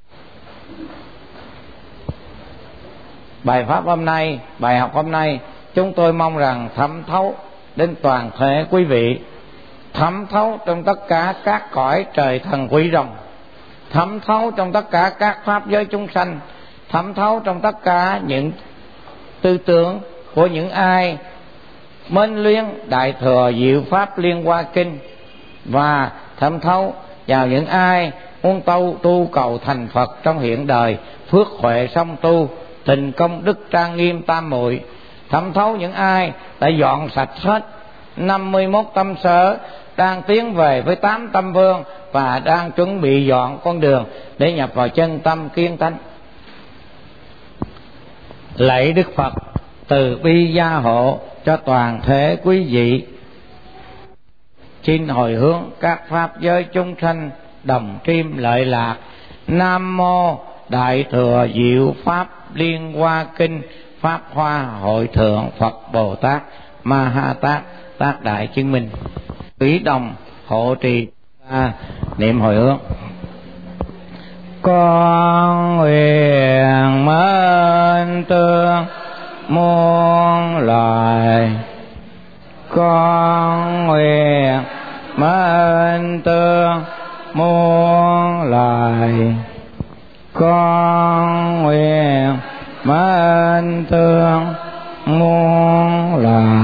bài pháp hôm nay, bài học hôm nay, chúng tôi mong rằng thẩm thấu đến toàn thể quý vị, thẩm thấu trong tất cả các cõi trời thần quỷ rồng, thẩm thấu trong tất cả các pháp giới chúng sanh, thẩm thấu trong tất cả những tư tưởng của những ai mến luyến đại thừa diệu pháp Liên Hoa Kinh, và thẩm thấu vào những ai muốn tu, tu cầu thành Phật trong hiện đời, phước huệ song tu, tình công đức trang nghiêm tam muội. Thẩm thấu những ai đã dọn sạch hết năm mươi mốt tâm sở, đang tiến về với tám tâm vương và đang chuẩn bị dọn con đường để nhập vào chân tâm kiến tánh. Lạy Đức Phật từ bi gia hộ cho toàn thể quý vị. Xin hồi hướng các pháp giới chúng sanh đồng triêm lợi lạc. Nam mô Đại thừa Diệu Pháp Liên Hoa Kinh, Pháp Hoa Hội Thượng Phật Bồ Tát Ma Ha Tát Tác Đại Chứng Minh. Quý đồng hộ trì à, niệm hồi hướng. Con nguyện mến tương muôn loài, con nguyện mến tương muôn loài, con nguyện mến tương muôn loài.